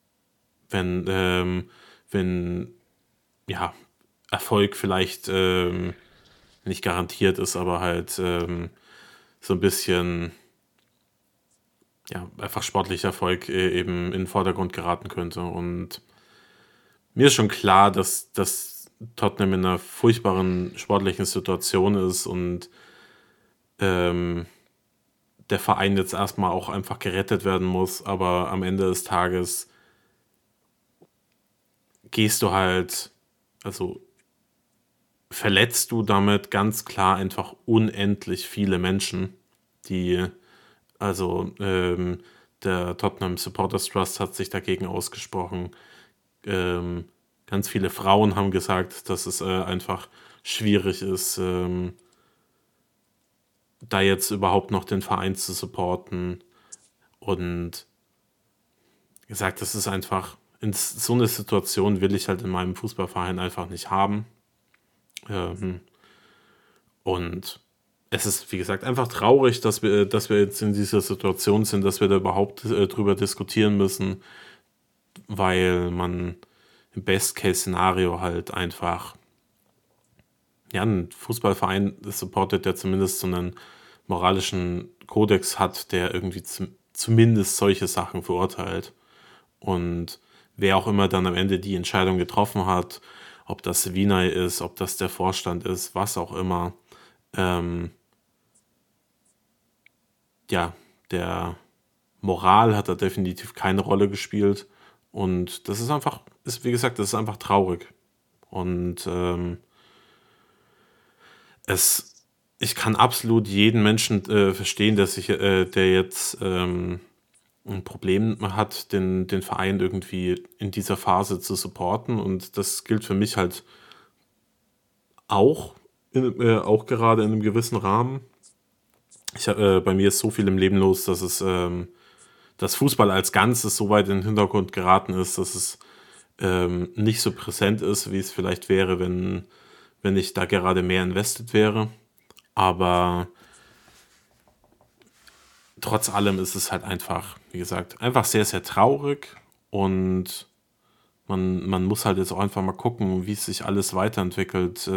wenn ja, Erfolg vielleicht nicht garantiert ist, aber halt so ein bisschen, ja, einfach sportlicher Erfolg eben in den Vordergrund geraten könnte. Und mir ist schon klar, dass Tottenham in einer furchtbaren sportlichen Situation ist und ähm, der Verein jetzt erstmal auch einfach gerettet werden muss, aber am Ende des Tages gehst du halt, also verletzt du damit ganz klar einfach unendlich viele Menschen, die, also der Tottenham Supporters Trust hat sich dagegen ausgesprochen. Ähm, Ganz viele Frauen haben gesagt, dass es einfach schwierig ist, da jetzt überhaupt noch den Verein zu supporten. Und gesagt, das ist einfach, in so eine Situation will ich halt in meinem Fußballverein einfach nicht haben. Ähm, und es ist, wie gesagt, einfach traurig, dass wir jetzt in dieser Situation sind, dass wir da überhaupt drüber diskutieren müssen, weil man im Best-Case-Szenario halt einfach, ja, ein Fußballverein supportet, der zumindest so einen moralischen Kodex hat, der irgendwie zumindest solche Sachen verurteilt. Und wer auch immer dann am Ende die Entscheidung getroffen hat, ob das Vinay ist, ob das der Vorstand ist, was auch immer, ähm, ja, der Moral hat da definitiv keine Rolle gespielt. Und das ist einfach, wie gesagt, das ist einfach traurig. Und es, ich kann absolut jeden Menschen verstehen, der jetzt ein Problem hat, den Verein irgendwie in dieser Phase zu supporten. Und das gilt für mich halt auch, auch gerade in einem gewissen Rahmen. Bei mir ist so viel im Leben los, dass Fußball als Ganzes so weit in den Hintergrund geraten ist, dass es nicht so präsent ist, wie es vielleicht wäre, wenn ich da gerade mehr invested wäre. Aber trotz allem ist es halt einfach, wie gesagt, einfach sehr, sehr traurig und man muss halt jetzt auch einfach mal gucken, wie es sich alles weiterentwickelt.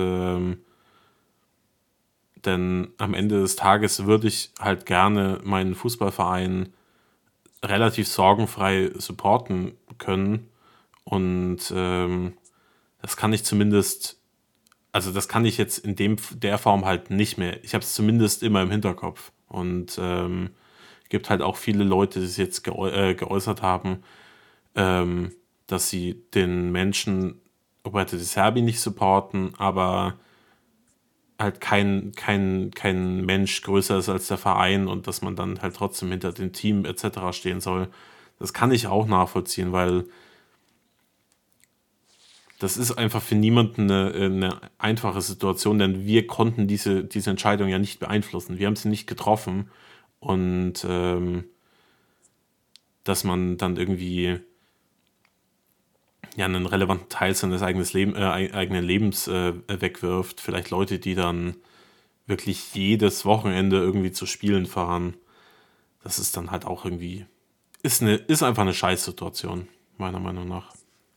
Denn am Ende des Tages würde ich halt gerne meinen Fußballverein relativ sorgenfrei supporten können. Und das kann ich zumindest, also das kann ich jetzt in der Form halt nicht mehr. Ich habe es zumindest immer im Hinterkopf. Und gibt halt auch viele Leute, die sich jetzt geäußert haben, dass sie den Menschen Roberto De Zerbi nicht supporten, aber halt kein Mensch größer ist als der Verein und dass man dann halt trotzdem hinter dem Team etc. stehen soll. Das kann ich auch nachvollziehen, weil das ist einfach für niemanden eine einfache Situation, denn wir konnten diese Entscheidung ja nicht beeinflussen. Wir haben sie nicht getroffen und dass man dann irgendwie ja einen relevanten Teil seines eigenen Lebens wegwirft. Vielleicht Leute, die dann wirklich jedes Wochenende irgendwie zu Spielen fahren. Das ist dann halt auch irgendwie, ist einfach eine Scheißsituation, meiner Meinung nach.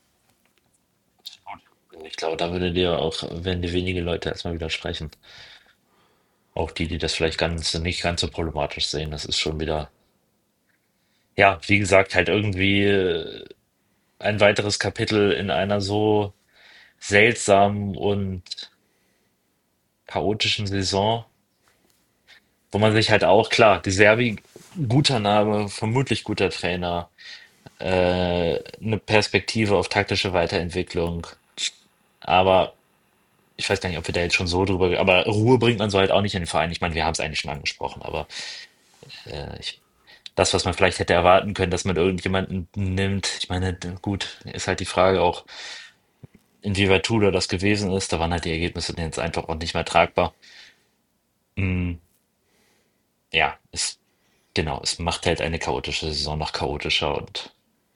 Ich glaube, da werden dir wenige Leute erstmal widersprechen. Auch die, die das vielleicht nicht ganz so problematisch sehen. Das ist schon wieder, ja, wie gesagt, halt irgendwie ein weiteres Kapitel in einer so seltsamen und chaotischen Saison, wo man sich halt auch, klar, De Zerbi, guter Name, vermutlich guter Trainer, eine Perspektive auf taktische Weiterentwicklung. Aber ich weiß gar nicht, ob wir da jetzt schon so drüber, aber Ruhe bringt man so halt auch nicht in den Verein. Ich meine, wir haben es eigentlich schon angesprochen, aber ich, das, was man vielleicht hätte erwarten können, dass man irgendjemanden nimmt, ich meine, gut, ist halt die Frage auch, inwieweit Tudor das gewesen ist. Da waren halt die Ergebnisse jetzt einfach auch nicht mehr tragbar. Mm, ja, genau, es macht halt eine chaotische Saison noch chaotischer und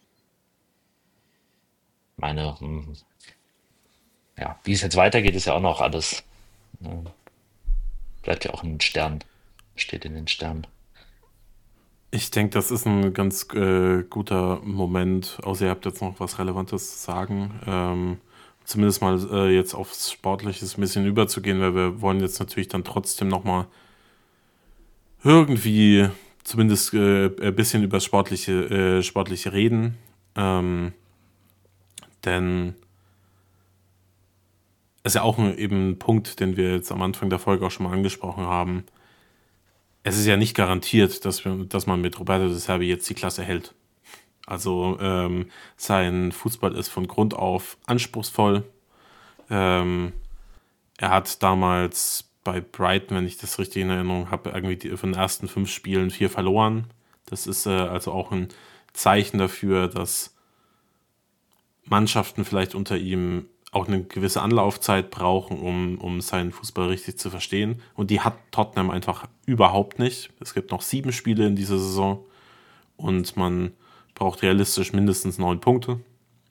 ja, wie es jetzt weitergeht, ist ja auch noch alles, ne, bleibt ja auch in den Sternen, steht in den Sternen. Ich denke, das ist ein ganz guter Moment, außer ihr habt jetzt noch was Relevantes zu sagen. Zumindest mal jetzt aufs Sportliches ein bisschen überzugehen, weil wir wollen jetzt natürlich dann trotzdem nochmal irgendwie zumindest ein bisschen über Sportliche reden. Ähm, denn es ist ja auch eben ein Punkt, den wir jetzt am Anfang der Folge auch schon mal angesprochen haben. Es ist ja nicht garantiert, dass man mit Roberto De Zerbi jetzt die Klasse hält. Also sein Fußball ist von Grund auf anspruchsvoll. Ähm, Er hat damals bei Brighton, wenn ich das richtig in Erinnerung habe, irgendwie von den ersten 5 Spielen 4 verloren. Das ist also auch ein Zeichen dafür, dass Mannschaften vielleicht unter ihm auch eine gewisse Anlaufzeit brauchen, um seinen Fußball richtig zu verstehen. Und die hat Tottenham einfach überhaupt nicht. Es gibt noch 7 Spiele in dieser Saison und man braucht realistisch mindestens 9 Punkte,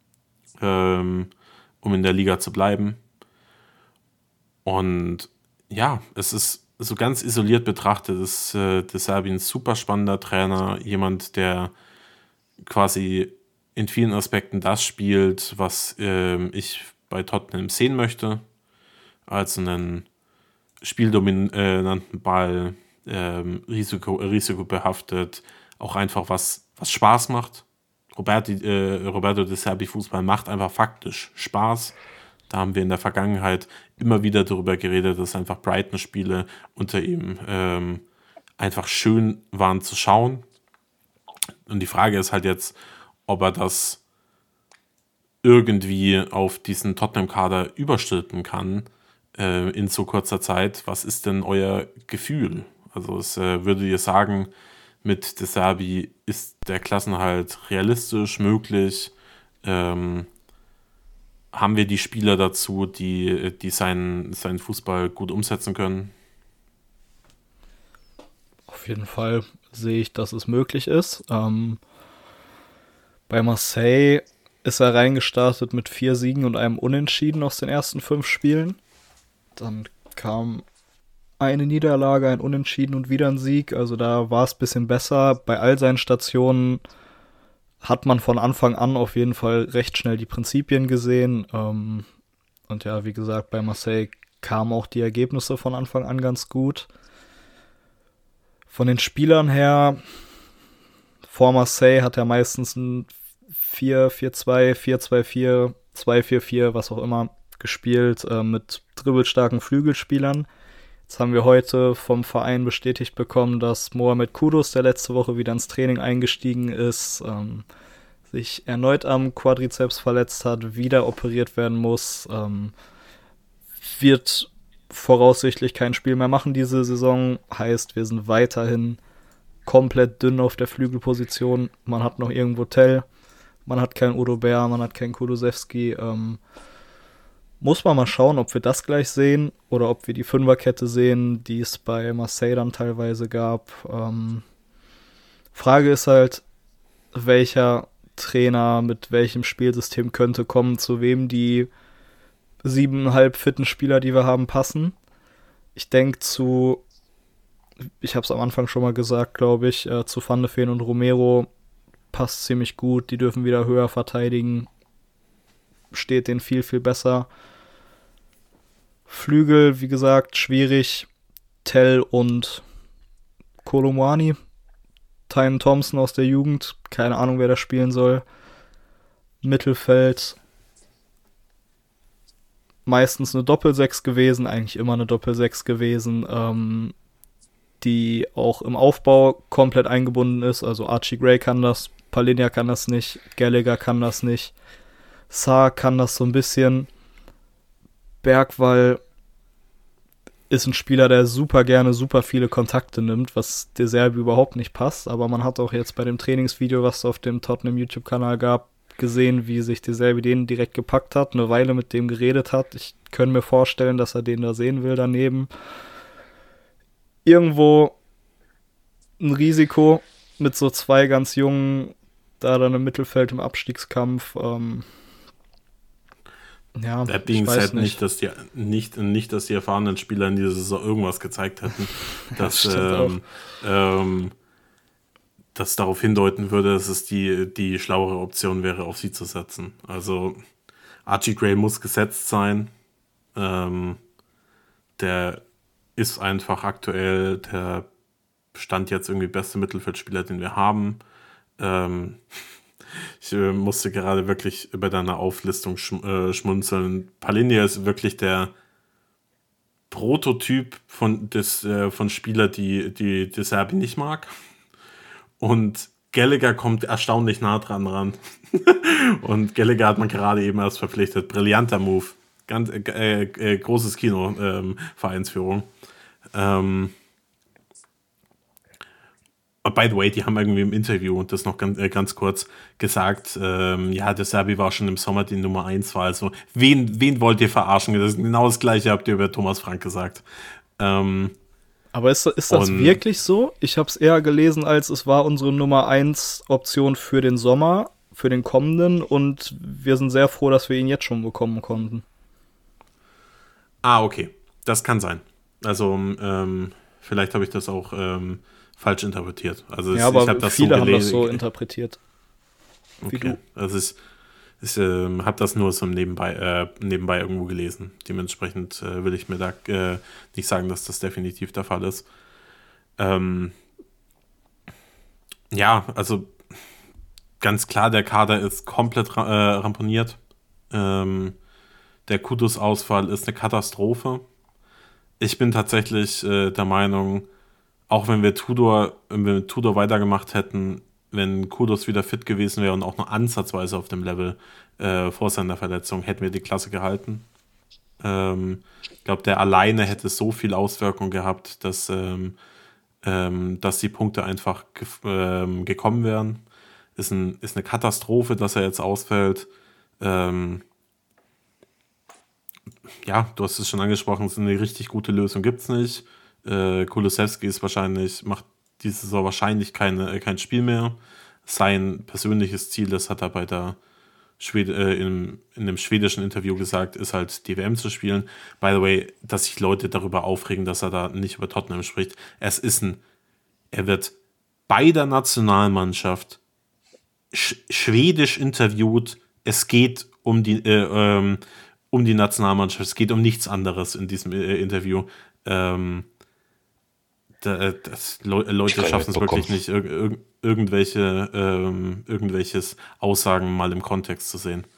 um in der Liga zu bleiben. Und ja, es ist so ganz isoliert betrachtet, ist De Zerbi ein super spannender Trainer, jemand, der quasi in vielen Aspekten das spielt, was ich bei Tottenham sehen möchte. Also einen spieldominanten Ball, risikobehaftet, auch einfach was Spaß macht. Roberto De Zerbi Fußball macht einfach faktisch Spaß. Da haben wir in der Vergangenheit immer wieder darüber geredet, dass einfach Brighton-Spiele unter ihm einfach schön waren zu schauen. Und die Frage ist halt jetzt, ob er das irgendwie auf diesen Tottenham-Kader überstülpen kann in so kurzer Zeit. Was ist denn euer Gefühl? Also würdet ihr sagen, mit De Zerbi ist der Klassenhalt realistisch möglich? Haben wir die Spieler dazu, die seinen Fußball gut umsetzen können? Auf jeden Fall sehe ich, dass es möglich ist. Bei Marseille ist er reingestartet mit 4 Siegen und einem Unentschieden aus den ersten 5 Spielen. Dann kam eine Niederlage, ein Unentschieden und wieder ein Sieg. Also da war es ein bisschen besser. Bei all seinen Stationen hat man von Anfang an auf jeden Fall recht schnell die Prinzipien gesehen. Und ja, wie gesagt, bei Marseille kamen auch die Ergebnisse von Anfang an ganz gut. Von den Spielern her, vor Marseille hat er meistens ein 4-4-2, 4-2-4, 2-4-4, was auch immer, gespielt, mit dribbelstarken Flügelspielern. Jetzt haben wir heute vom Verein bestätigt bekommen, dass Mohamed Kudus, der letzte Woche wieder ins Training eingestiegen ist, sich erneut am Quadrizeps verletzt hat, wieder operiert werden muss, wird voraussichtlich kein Spiel mehr machen diese Saison. Heißt, wir sind weiterhin komplett dünn auf der Flügelposition. Man hat noch irgendwo Tell, man hat keinen Udo Bär, man hat keinen Kulusewski. Muss man mal schauen, ob wir das gleich sehen oder ob wir die Fünferkette sehen, die es bei Marseille dann teilweise gab. Frage ist halt, welcher Trainer mit welchem Spielsystem könnte kommen, zu wem die 7,5 fitten Spieler, die wir haben, passen. Ich denke ich habe es am Anfang schon mal gesagt, glaube ich, zu Van de Ven und Romero passt ziemlich gut. Die dürfen wieder höher verteidigen. Steht denen viel, viel besser. Flügel, wie gesagt, schwierig. Tell und Kolo Muani. Tyne Thompson aus der Jugend. Keine Ahnung, wer da spielen soll. Mittelfeld. Meistens eine Doppel-6 gewesen. Eigentlich immer eine Doppel-6 gewesen. Die auch im Aufbau komplett eingebunden ist. Also Archie Gray kann das. Palhinha kann das nicht. Gallagher kann das nicht. Sarr kann das so ein bisschen. Bergwall ist ein Spieler, der super gerne super viele Kontakte nimmt, was De Zerbi überhaupt nicht passt. Aber man hat auch jetzt bei dem Trainingsvideo, was es auf dem Tottenham YouTube-Kanal gab, gesehen, wie sich De Zerbi den direkt gepackt hat, eine Weile mit dem geredet hat. Ich könnte mir vorstellen, dass er den da sehen will daneben. Irgendwo ein Risiko mit so 2 ganz jungen, da dann im Mittelfeld im Abstiegskampf. Ja, Der Ding ich ist weiß halt nicht, dass die erfahrenen Spieler in dieser Saison irgendwas gezeigt hätten, dass das darauf hindeuten würde, dass es die schlauere Option wäre, auf sie zu setzen. Also Archie Gray muss gesetzt sein. Der ist einfach aktuell der Stand jetzt irgendwie beste Mittelfeldspieler, den wir haben. Ich musste gerade wirklich bei deiner Auflistung schmunzeln. Palhinha ist wirklich der Prototyp von Spieler, die De Zerbi nicht mag. Und Gallagher kommt erstaunlich nah dran ran. Und Gallagher hat man gerade eben erst verpflichtet. Brillanter Move. Ganz großes Kino, Vereinsführung. By the way, die haben irgendwie im Interview, und das noch ganz kurz, gesagt, ja, De Zerbi war schon im Sommer die Nummer 1 war. Also, wen wollt ihr verarschen? Das ist genau das Gleiche, habt ihr über Thomas Frank gesagt. Aber ist das wirklich so? Ich habe es eher gelesen, als es war unsere Nummer 1 Option für den Sommer, für den kommenden, und wir sind sehr froh, dass wir ihn jetzt schon bekommen konnten. Ah, okay. Das kann sein. Also, vielleicht habe ich das auch falsch interpretiert. Also ja, aber ich habe das viele so haben das so interpretiert. Wie okay. du. Also ich habe das nur so nebenbei irgendwo gelesen. Dementsprechend will ich mir da nicht sagen, dass das definitiv der Fall ist. Ja, also ganz klar, der Kader ist komplett ramponiert. Der Kudus-Ausfall ist eine Katastrophe. Ich bin tatsächlich der Meinung, auch wenn wir mit Tudor weitergemacht hätten, wenn Kudus wieder fit gewesen wäre und auch nur ansatzweise auf dem Level vor seiner Verletzung, hätten wir die Klasse gehalten. Ich glaube, der alleine hätte so viel Auswirkung gehabt, dass die Punkte einfach gekommen wären. Ist eine Katastrophe, dass er jetzt ausfällt. Ja, du hast es schon angesprochen, eine richtig gute Lösung gibt es nicht. Kulusewski macht diese Saison wahrscheinlich kein Spiel mehr. Sein persönliches Ziel, das hat er bei der in dem schwedischen Interview gesagt, ist halt die WM zu spielen. By the way, dass sich Leute darüber aufregen, dass er da nicht über Tottenham spricht. Er wird bei der Nationalmannschaft schwedisch interviewt. Es geht um die Nationalmannschaft. Es geht um nichts anderes in diesem Interview. Leute schaffen es wirklich nicht, irgendwelches Aussagen mal im Kontext zu sehen.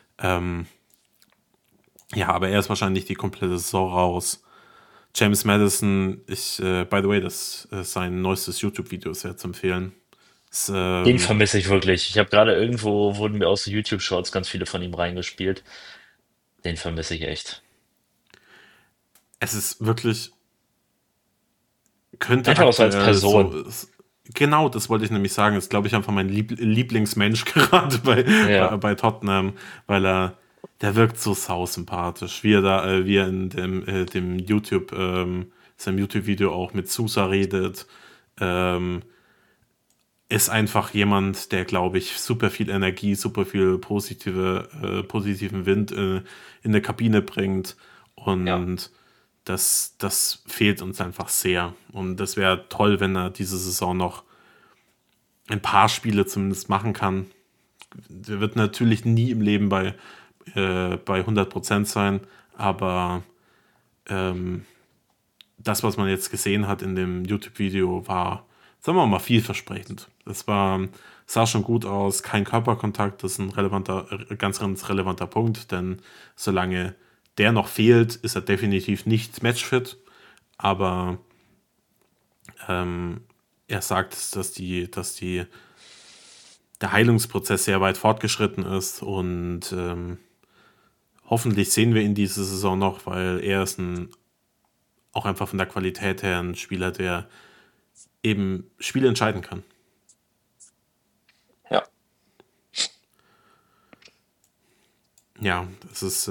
Ja, aber er ist wahrscheinlich die komplette Saison raus. James Maddison, by the way, sein neuestes YouTube-Video ist sehr zu empfehlen. Den vermisse ich wirklich. Ich habe gerade irgendwo, wurden mir aus YouTube-Shorts ganz viele von ihm reingespielt. Den vermisse ich echt. Es ist wirklich, könnte Einfach auch so als aktuell Person. genau, das wollte ich nämlich sagen, ist, glaube ich, einfach mein Lieblingsmensch gerade Ja, bei Tottenham, weil der wirkt so sausympathisch, wie er in dem seinem YouTube-Video auch mit Sousa redet, ähm, ist einfach jemand, der, glaube ich, super viel Energie, super viel positiven Wind in der Kabine bringt ja, und das fehlt uns einfach sehr. Und das wäre toll, wenn er diese Saison noch ein paar Spiele zumindest machen kann. Der wird natürlich nie im Leben bei 100% sein, aber das, was man jetzt gesehen hat in dem YouTube-Video, war, sagen wir mal, vielversprechend. Sah schon gut aus, kein Körperkontakt, das ist ganz relevanter Punkt, denn solange der noch fehlt, ist er definitiv nicht matchfit, aber er sagt, der Heilungsprozess sehr weit fortgeschritten ist und hoffentlich sehen wir ihn diese Saison noch, weil er ist auch einfach von der Qualität her ein Spieler, der eben Spiele entscheiden kann. ja. Ja, das ist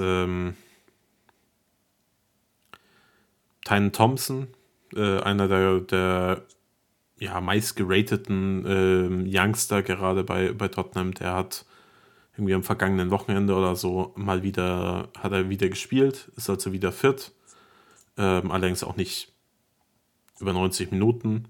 Tyne Thompson, einer der ja, meist gerateten Youngster gerade bei Tottenham. Der hat irgendwie am vergangenen Wochenende oder so hat er wieder gespielt, ist also wieder fit, allerdings auch nicht über 90 Minuten.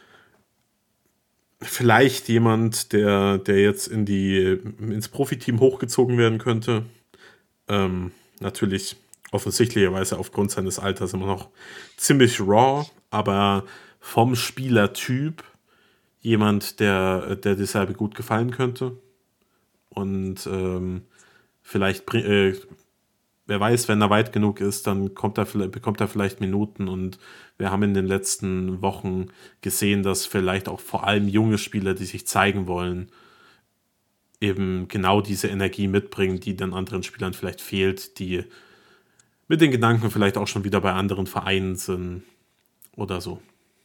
Vielleicht jemand, der jetzt ins Profiteam hochgezogen werden könnte. Natürlich offensichtlicherweise aufgrund seines Alters immer noch ziemlich raw, aber vom Spielertyp jemand, der Deserbi gut gefallen könnte. Und vielleicht, wer weiß, wenn er weit genug ist, dann bekommt er vielleicht Minuten. Und wir haben in den letzten Wochen gesehen, dass vielleicht auch vor allem junge Spieler, die sich zeigen wollen, eben genau diese Energie mitbringen, die dann anderen Spielern vielleicht fehlt, die mit den Gedanken vielleicht auch schon wieder bei anderen Vereinen sind oder so.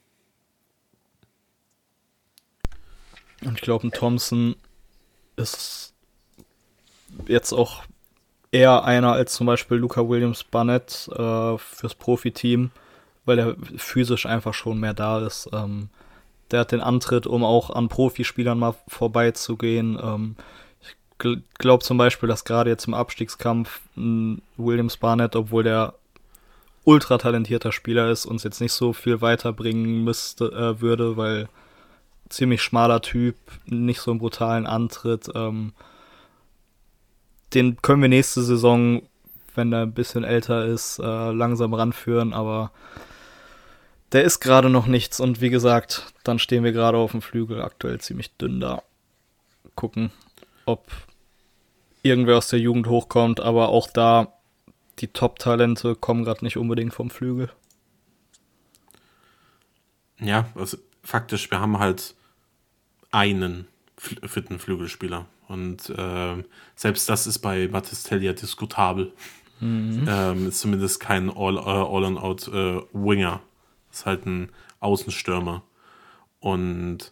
Und ich glaube, ein Thompson ist jetzt auch eher einer als zum Beispiel Luca Williams-Barnett fürs Profiteam, weil er physisch einfach schon mehr da ist. Der hat den Antritt, um auch an Profispielern mal vorbeizugehen. Ich glaube zum Beispiel, dass gerade jetzt im Abstiegskampf Williams-Barnett, obwohl der ultra talentierter Spieler ist, uns jetzt nicht so viel weiterbringen würde, weil ziemlich schmaler Typ, nicht so einen brutalen Antritt. Den können wir nächste Saison, wenn er ein bisschen älter ist, langsam ranführen, aber der ist gerade noch nichts und wie gesagt, dann stehen wir gerade auf dem Flügel aktuell ziemlich dünn da. Gucken, ob irgendwer aus der Jugend hochkommt, aber auch da, die Top-Talente kommen gerade nicht unbedingt vom Flügel. Ja, also faktisch, wir haben halt einen fitten Flügelspieler. Und selbst das ist bei Battistelli diskutabel. Ist zumindest kein All-on-Out Winger. Ist halt ein Außenstürmer. Und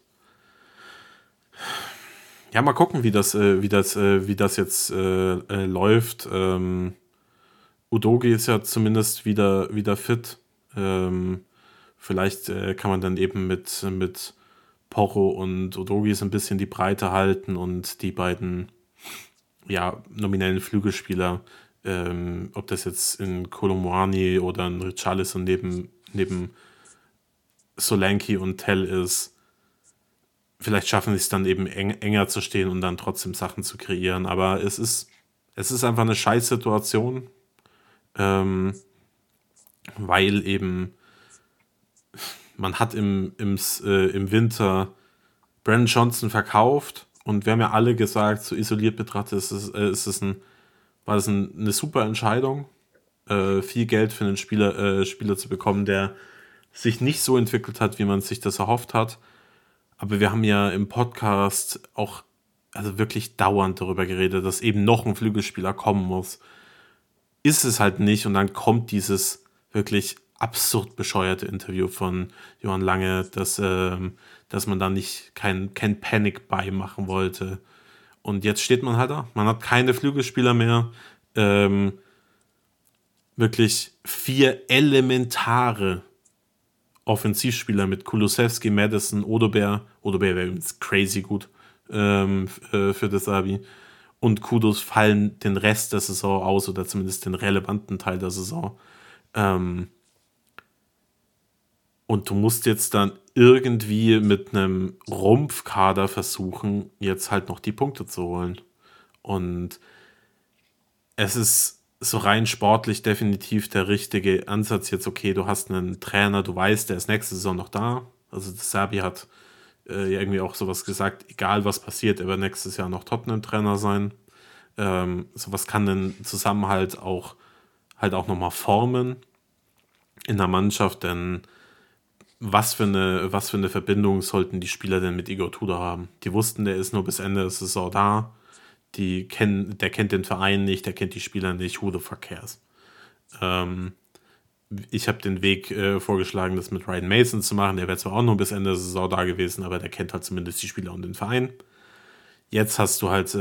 ja, mal gucken, wie das jetzt läuft. Udogie ist ja zumindest wieder fit. Vielleicht kann man dann eben mit Porro und Udogie so ein bisschen die Breite halten und die beiden ja, nominellen Flügelspieler, ob das jetzt in Kolo Muani oder in Richarlison neben Solanke und Tell ist, vielleicht schaffen sie es dann eben enger zu stehen und dann trotzdem Sachen zu kreieren. Aber es ist einfach eine Scheißsituation, weil eben man hat im Winter Brandon Johnson verkauft und wir haben ja alle gesagt, so isoliert betrachtet, war das eine super Entscheidung, viel Geld für einen Spieler zu bekommen, der sich nicht so entwickelt hat, wie man sich das erhofft hat. Aber wir haben ja im Podcast auch also wirklich dauernd darüber geredet, dass eben noch ein Flügelspieler kommen muss. Ist es halt nicht und dann kommt dieses wirklich absurd bescheuerte Interview von Johann Lange, dass man da nicht kein Panic Buy machen wollte. Und jetzt steht man halt da. Man hat keine Flügelspieler mehr. Wirklich 4 elementare Offensivspieler mit Kulusewski, Madison, Odobert. Odobert wäre übrigens crazy gut für das Abi. Und Kudos fallen den Rest der Saison aus oder zumindest den relevanten Teil der Saison. Und du musst jetzt dann irgendwie mit einem Rumpfkader versuchen, jetzt halt noch die Punkte zu holen. Und es ist so rein sportlich definitiv der richtige Ansatz jetzt, okay, du hast einen Trainer, du weißt, der ist nächste Saison noch da. Also Serbi hat ja irgendwie auch sowas gesagt, egal was passiert, er wird nächstes Jahr noch Tottenham-Trainer sein. Sowas kann den Zusammenhalt auch nochmal formen in der Mannschaft, denn was für eine Verbindung sollten die Spieler denn mit Igor Tudor haben? Die wussten, der ist nur bis Ende der Saison da. Der kennt den Verein nicht, der kennt die Spieler nicht, who the fuck cares? Ich habe den Weg vorgeschlagen, das mit Ryan Mason zu machen. Der wäre zwar auch nur bis Ende der Saison da gewesen, aber der kennt halt zumindest die Spieler und den Verein. Jetzt hast du halt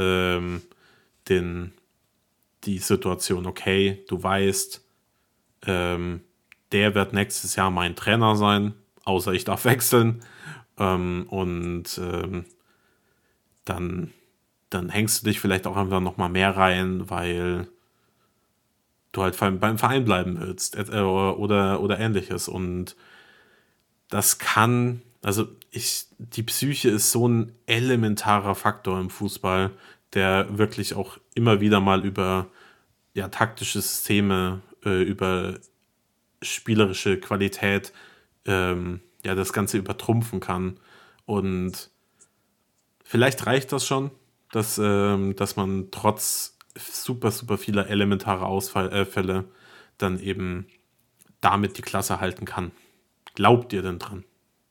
die Situation, okay, du weißt, der wird nächstes Jahr mein Trainer sein, außer ich darf wechseln. Dann hängst du dich vielleicht auch einfach noch mal mehr rein, weil du halt beim Verein bleiben willst oder ähnliches. Und das kann, also die Psyche ist so ein elementarer Faktor im Fußball, der wirklich auch immer wieder mal über taktische Systeme, über spielerische Qualität das Ganze übertrumpfen kann. Und vielleicht reicht das schon, dass man trotz super, super vieler elementarer Ausfälle dann eben damit die Klasse halten kann. Glaubt ihr denn dran?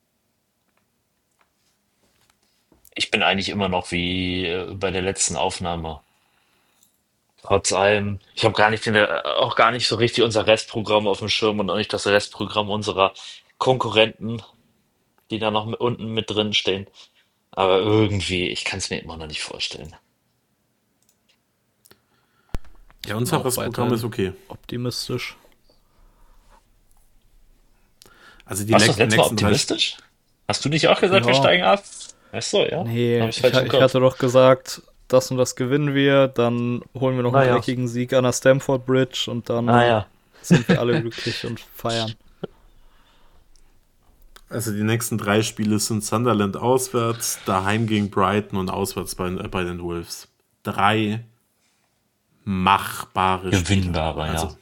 Ich bin eigentlich immer noch wie bei der letzten Aufnahme. Trotz allem, ich habe auch gar nicht so richtig unser Restprogramm auf dem Schirm und auch nicht das Restprogramm unserer Konkurrenten, die da noch unten mit drin stehen. Aber irgendwie, ich kann es mir immer noch nicht vorstellen. Ja, unser Auch Restprogramm ist okay. optimistisch. Warst Also du das letzte Mal nächsten drei. optimistisch? Hast du nicht auch gesagt, wir Ja, steigen ab? Ach so, ja. nee, Habe ich ich, falsch im ich Kopf. hatte doch gesagt, das und das gewinnen wir, dann holen wir noch einen Naja. dreckigen Sieg an der Stamford Bridge und dann Naja. sind wir alle glücklich und feiern. Also die nächsten 3 Spiele sind Sunderland auswärts, daheim gegen Brighton und auswärts bei den Wolves. 3 machbare Spiele. Gewinnbare, ja. Also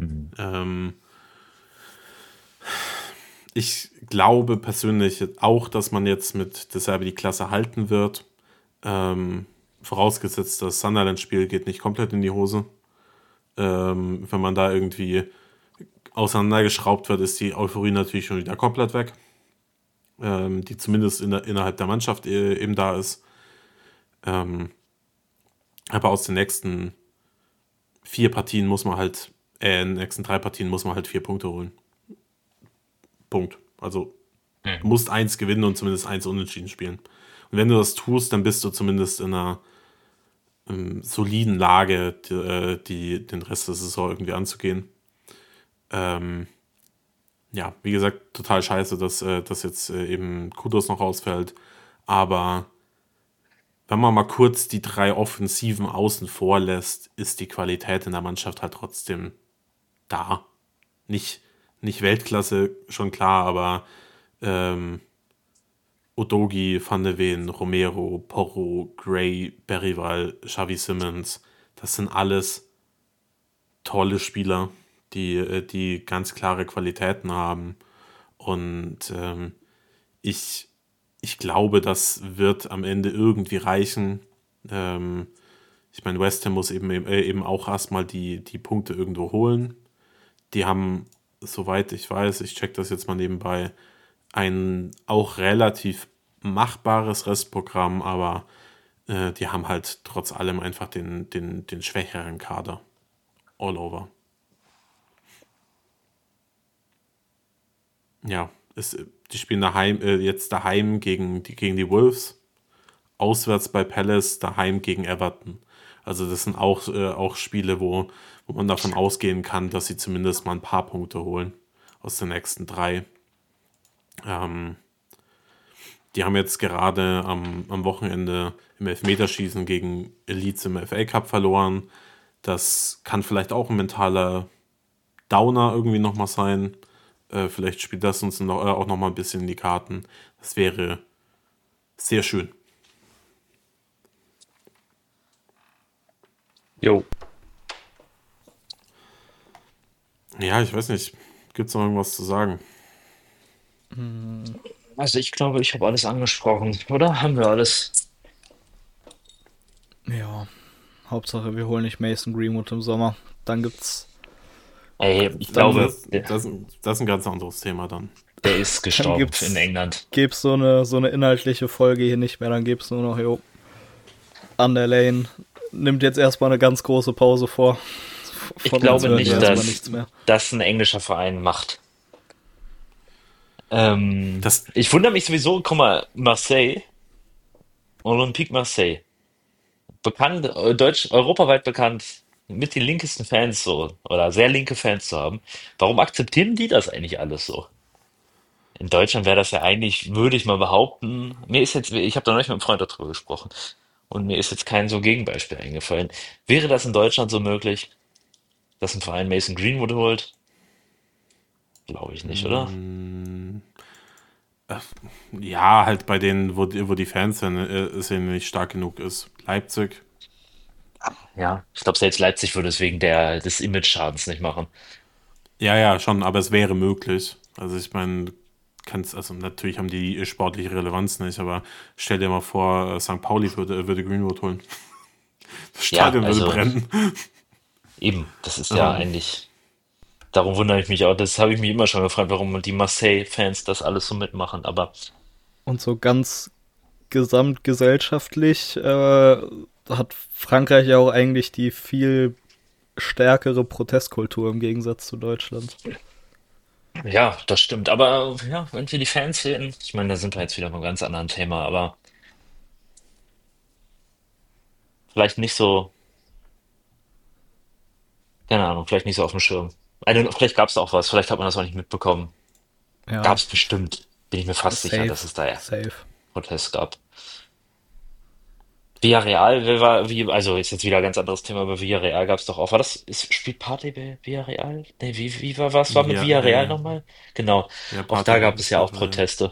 ich glaube persönlich auch, dass man jetzt mit De Zerbi die Klasse halten wird. Vorausgesetzt, das Sunderland-Spiel geht nicht komplett in die Hose. Wenn man da irgendwie auseinandergeschraubt wird, ist die Euphorie natürlich schon wieder komplett weg. Die zumindest innerhalb der Mannschaft eben da ist. Aber aus den nächsten 4 Partien muss man halt, in den nächsten 3 Partien muss man halt 4 Punkte holen. Punkt. Also du musst 1 gewinnen und zumindest 1 unentschieden spielen. Und wenn du das tust, dann bist du zumindest in einer soliden Lage, den Rest der Saison irgendwie anzugehen. Ja, wie gesagt, total scheiße, dass jetzt eben Kudos noch rausfällt. Aber wenn man mal kurz die 3 Offensiven außen vor lässt, ist die Qualität in der Mannschaft halt trotzdem da. Nicht, nicht Weltklasse, schon klar, aber Udogie, Van de Ven, Romero, Porro, Gray, Berrival, Xavi Simons, das sind alles tolle Spieler, die ganz klare Qualitäten haben. Und ich, ich glaube, das wird am Ende irgendwie reichen. Ich meine, West Ham muss eben auch erstmal die Punkte irgendwo holen. Die haben, soweit ich weiß, ich check das jetzt mal nebenbei, ein auch relativ machbares Restprogramm, aber die haben halt trotz allem einfach den schwächeren Kader. All over. Ja, die spielen jetzt daheim gegen die Wolves, auswärts bei Palace, daheim gegen Everton. Also das sind auch Spiele, wo man davon ausgehen kann, dass sie zumindest mal ein paar Punkte holen aus den nächsten 3. Ähm, Die haben jetzt gerade am Wochenende im Elfmeterschießen gegen Leeds im FA Cup verloren. Das kann vielleicht auch ein mentaler Downer irgendwie nochmal sein. Vielleicht spielt das uns auch nochmal ein bisschen in die Karten. Das wäre sehr schön. Jo. Ja, ich weiß nicht. Gibt es noch irgendwas zu sagen? Also ich glaube, ich habe alles angesprochen, oder? Haben wir alles? Ja, Hauptsache wir holen nicht Mason Greenwood im Sommer. Dann gibt's, Ey, ich Dann glaube, das ist ein ganz anderes Thema dann. der ist dann gestorben gibt's, in England. gibt's so eine inhaltliche Folge hier nicht mehr. Dann gibt's nur noch, An der Lane nimmt jetzt erstmal eine ganz große Pause vor. Ich Von uns glaube hören nicht, wir erstmal dass nichts mehr. das ein englischer Verein macht. Das, Ich wundere mich sowieso, guck mal, Marseille, Olympique Marseille, bekannt, europaweit bekannt, mit den linkesten Fans so, oder sehr linke Fans zu haben. Warum akzeptieren die das eigentlich alles so? In Deutschland wäre das ja eigentlich, würde ich mal behaupten, ich habe da neulich mit einem Freund darüber gesprochen und mir ist jetzt kein so Gegenbeispiel eingefallen. Wäre das in Deutschland so möglich, dass ein Verein Mason Greenwood holt? Glaube ich nicht, oder? ja, halt bei denen, wo die Fanszene nicht stark genug ist. Leipzig. Ja, ich glaube, selbst Leipzig würde es wegen des Image-Schadens nicht machen. Ja, ja, schon, aber es wäre möglich. Also ich meine, also natürlich haben die sportliche Relevanz nicht, aber stell dir mal vor, St. Pauli würde Greenwood holen. Das Ja, Stadion würde also brennen. eben, das ist ja Ähm, eigentlich, darum wundere ich mich auch, das habe ich mich immer schon gefragt, warum die Marseille-Fans das alles so mitmachen, aber Und so ganz gesamtgesellschaftlich hat Frankreich ja auch eigentlich die viel stärkere Protestkultur im Gegensatz zu Deutschland. ja, das stimmt. Aber ja, wenn wir die Fans sehen, ich meine, da sind wir jetzt wieder bei einem ganz anderen Thema, aber vielleicht nicht so, keine Ahnung, vielleicht nicht so auf dem Schirm. Vielleicht gab es auch was, vielleicht hat man das auch nicht mitbekommen. Gab Ja, es bestimmt, bin ich mir fast sicher, dass safe, es da ja safe. Protest gab. Villarreal, also ist jetzt wieder ein ganz anderes Thema, aber Villarreal gab es doch auch. Spielt Partey bei Villarreal? Nee, was war mit ja, Villarreal nochmal? Genau, ja, auch da Partey gab es ist ja bei auch Bayern. Proteste.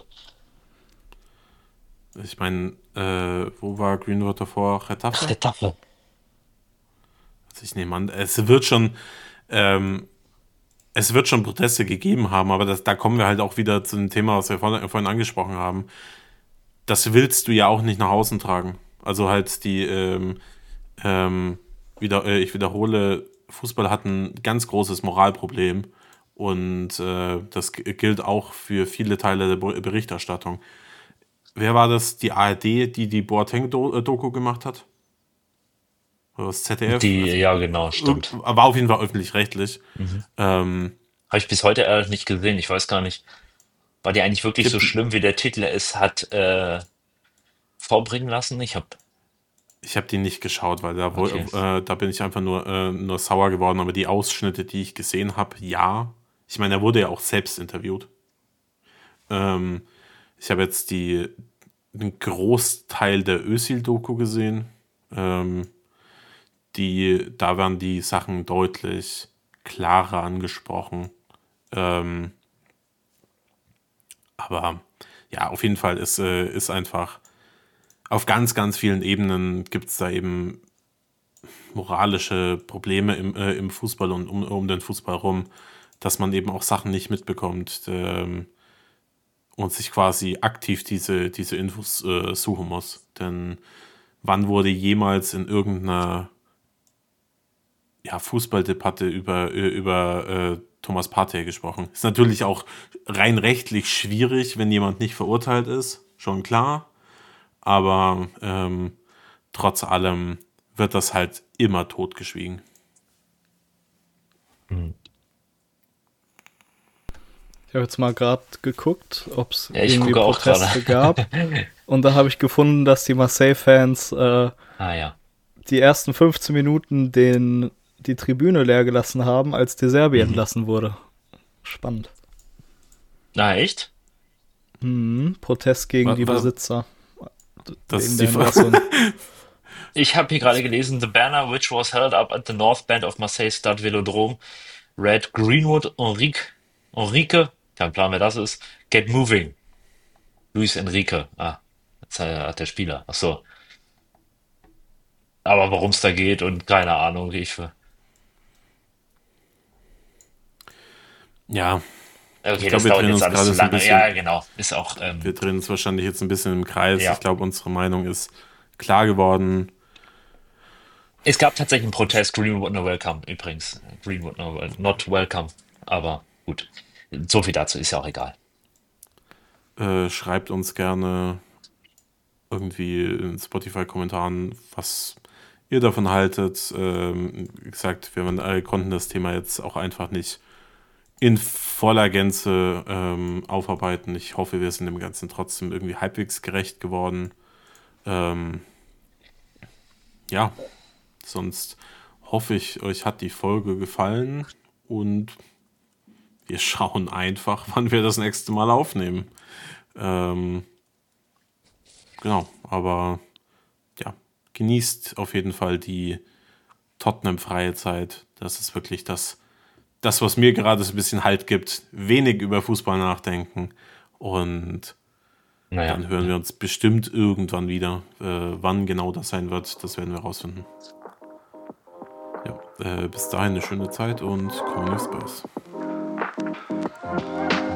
Ich meine, wo war Greenwood davor? Ach, Retafe? der Tafel. Also ich nehme an, ähm, es wird schon Proteste gegeben haben, aber da kommen wir halt auch wieder zu dem Thema, was wir vorhin angesprochen haben. Das willst du ja auch nicht nach außen tragen. Also halt ähm, ich wiederhole, Fußball hat ein ganz großes Moralproblem und das gilt auch für viele Teile der Berichterstattung. Wer war das? Die ARD, die Boateng-Doku gemacht hat? Oder das ZDF? Also, Ja, genau, stimmt. war auf jeden Fall öffentlich-rechtlich. Mhm. Ähm, Habe ich bis heute ehrlich nicht gesehen. Ich weiß gar nicht. War die eigentlich ich wirklich habe so schlimm, wie der Titel es hat vorbringen lassen? ich hab die nicht geschaut, weil Okay. da bin ich einfach nur sauer geworden. Aber die Ausschnitte, die ich gesehen habe, ja. Ich meine, er wurde ja auch selbst interviewt. Ähm, ich habe jetzt einen Großteil der Özil-Doku gesehen. Da werden die Sachen deutlich klarer angesprochen. Aber ja, auf jeden Fall ist einfach auf ganz, ganz vielen Ebenen gibt es da eben moralische Probleme im Fußball und um den Fußball rum, dass man eben auch Sachen nicht mitbekommt und sich quasi aktiv diese Infos suchen muss. Denn wann wurde jemals in irgendeiner Fußballdebatte über Thomas Partey gesprochen? Ist natürlich auch rein rechtlich schwierig, wenn jemand nicht verurteilt ist, schon klar. Aber trotz allem wird das halt immer totgeschwiegen. Ich habe jetzt mal gerade geguckt, ob es Ja, ich irgendwie gucke auch Proteste gerade. gab. Und da habe ich gefunden, dass die Marseille-Fans Ja. die ersten 15 Minuten die Tribüne leer gelassen haben, als De Zerbi entlassen wurde. Spannend. Na, echt? Protest gegen die Besitzer. Das wegen ist der die Entlassung. Ich habe hier gerade gelesen, the banner which was held up at the north band of Marseille Stade Velodrome read Greenwood Enrique, kein Plan wer das ist, get moving. Luis Enrique. Jetzt hat der Spieler. Ach so. Aber worum es da geht und keine Ahnung, Ja, ich okay, glaube, das wir dauert drehen jetzt uns alles gerade zu so ein lange. Ja, bisschen, genau. Ist auch, wir drehen uns wahrscheinlich jetzt ein bisschen im Kreis. ja. Ich glaube, unsere Meinung ist klar geworden. Es gab tatsächlich einen Protest, Greenwood no welcome übrigens. Greenwood not welcome. Aber gut. So viel dazu ist ja auch egal. Schreibt uns gerne irgendwie in Spotify-Kommentaren, was ihr davon haltet. Wie gesagt, wir konnten das Thema jetzt auch einfach nicht in voller Gänze aufarbeiten. Ich hoffe, wir sind dem Ganzen trotzdem irgendwie halbwegs gerecht geworden. Ja, sonst hoffe ich, euch hat die Folge gefallen und wir schauen einfach, wann wir das nächste Mal aufnehmen. Genau, aber ja, genießt auf jeden Fall die Tottenham-freie Zeit. Das ist wirklich das, was mir gerade so ein bisschen Halt gibt. Wenig über Fußball nachdenken. Und Naja. dann hören wir uns bestimmt irgendwann wieder. Wann genau das sein wird, das werden wir rausfinden. Ja, bis dahin eine schöne Zeit und Come on, Spurs.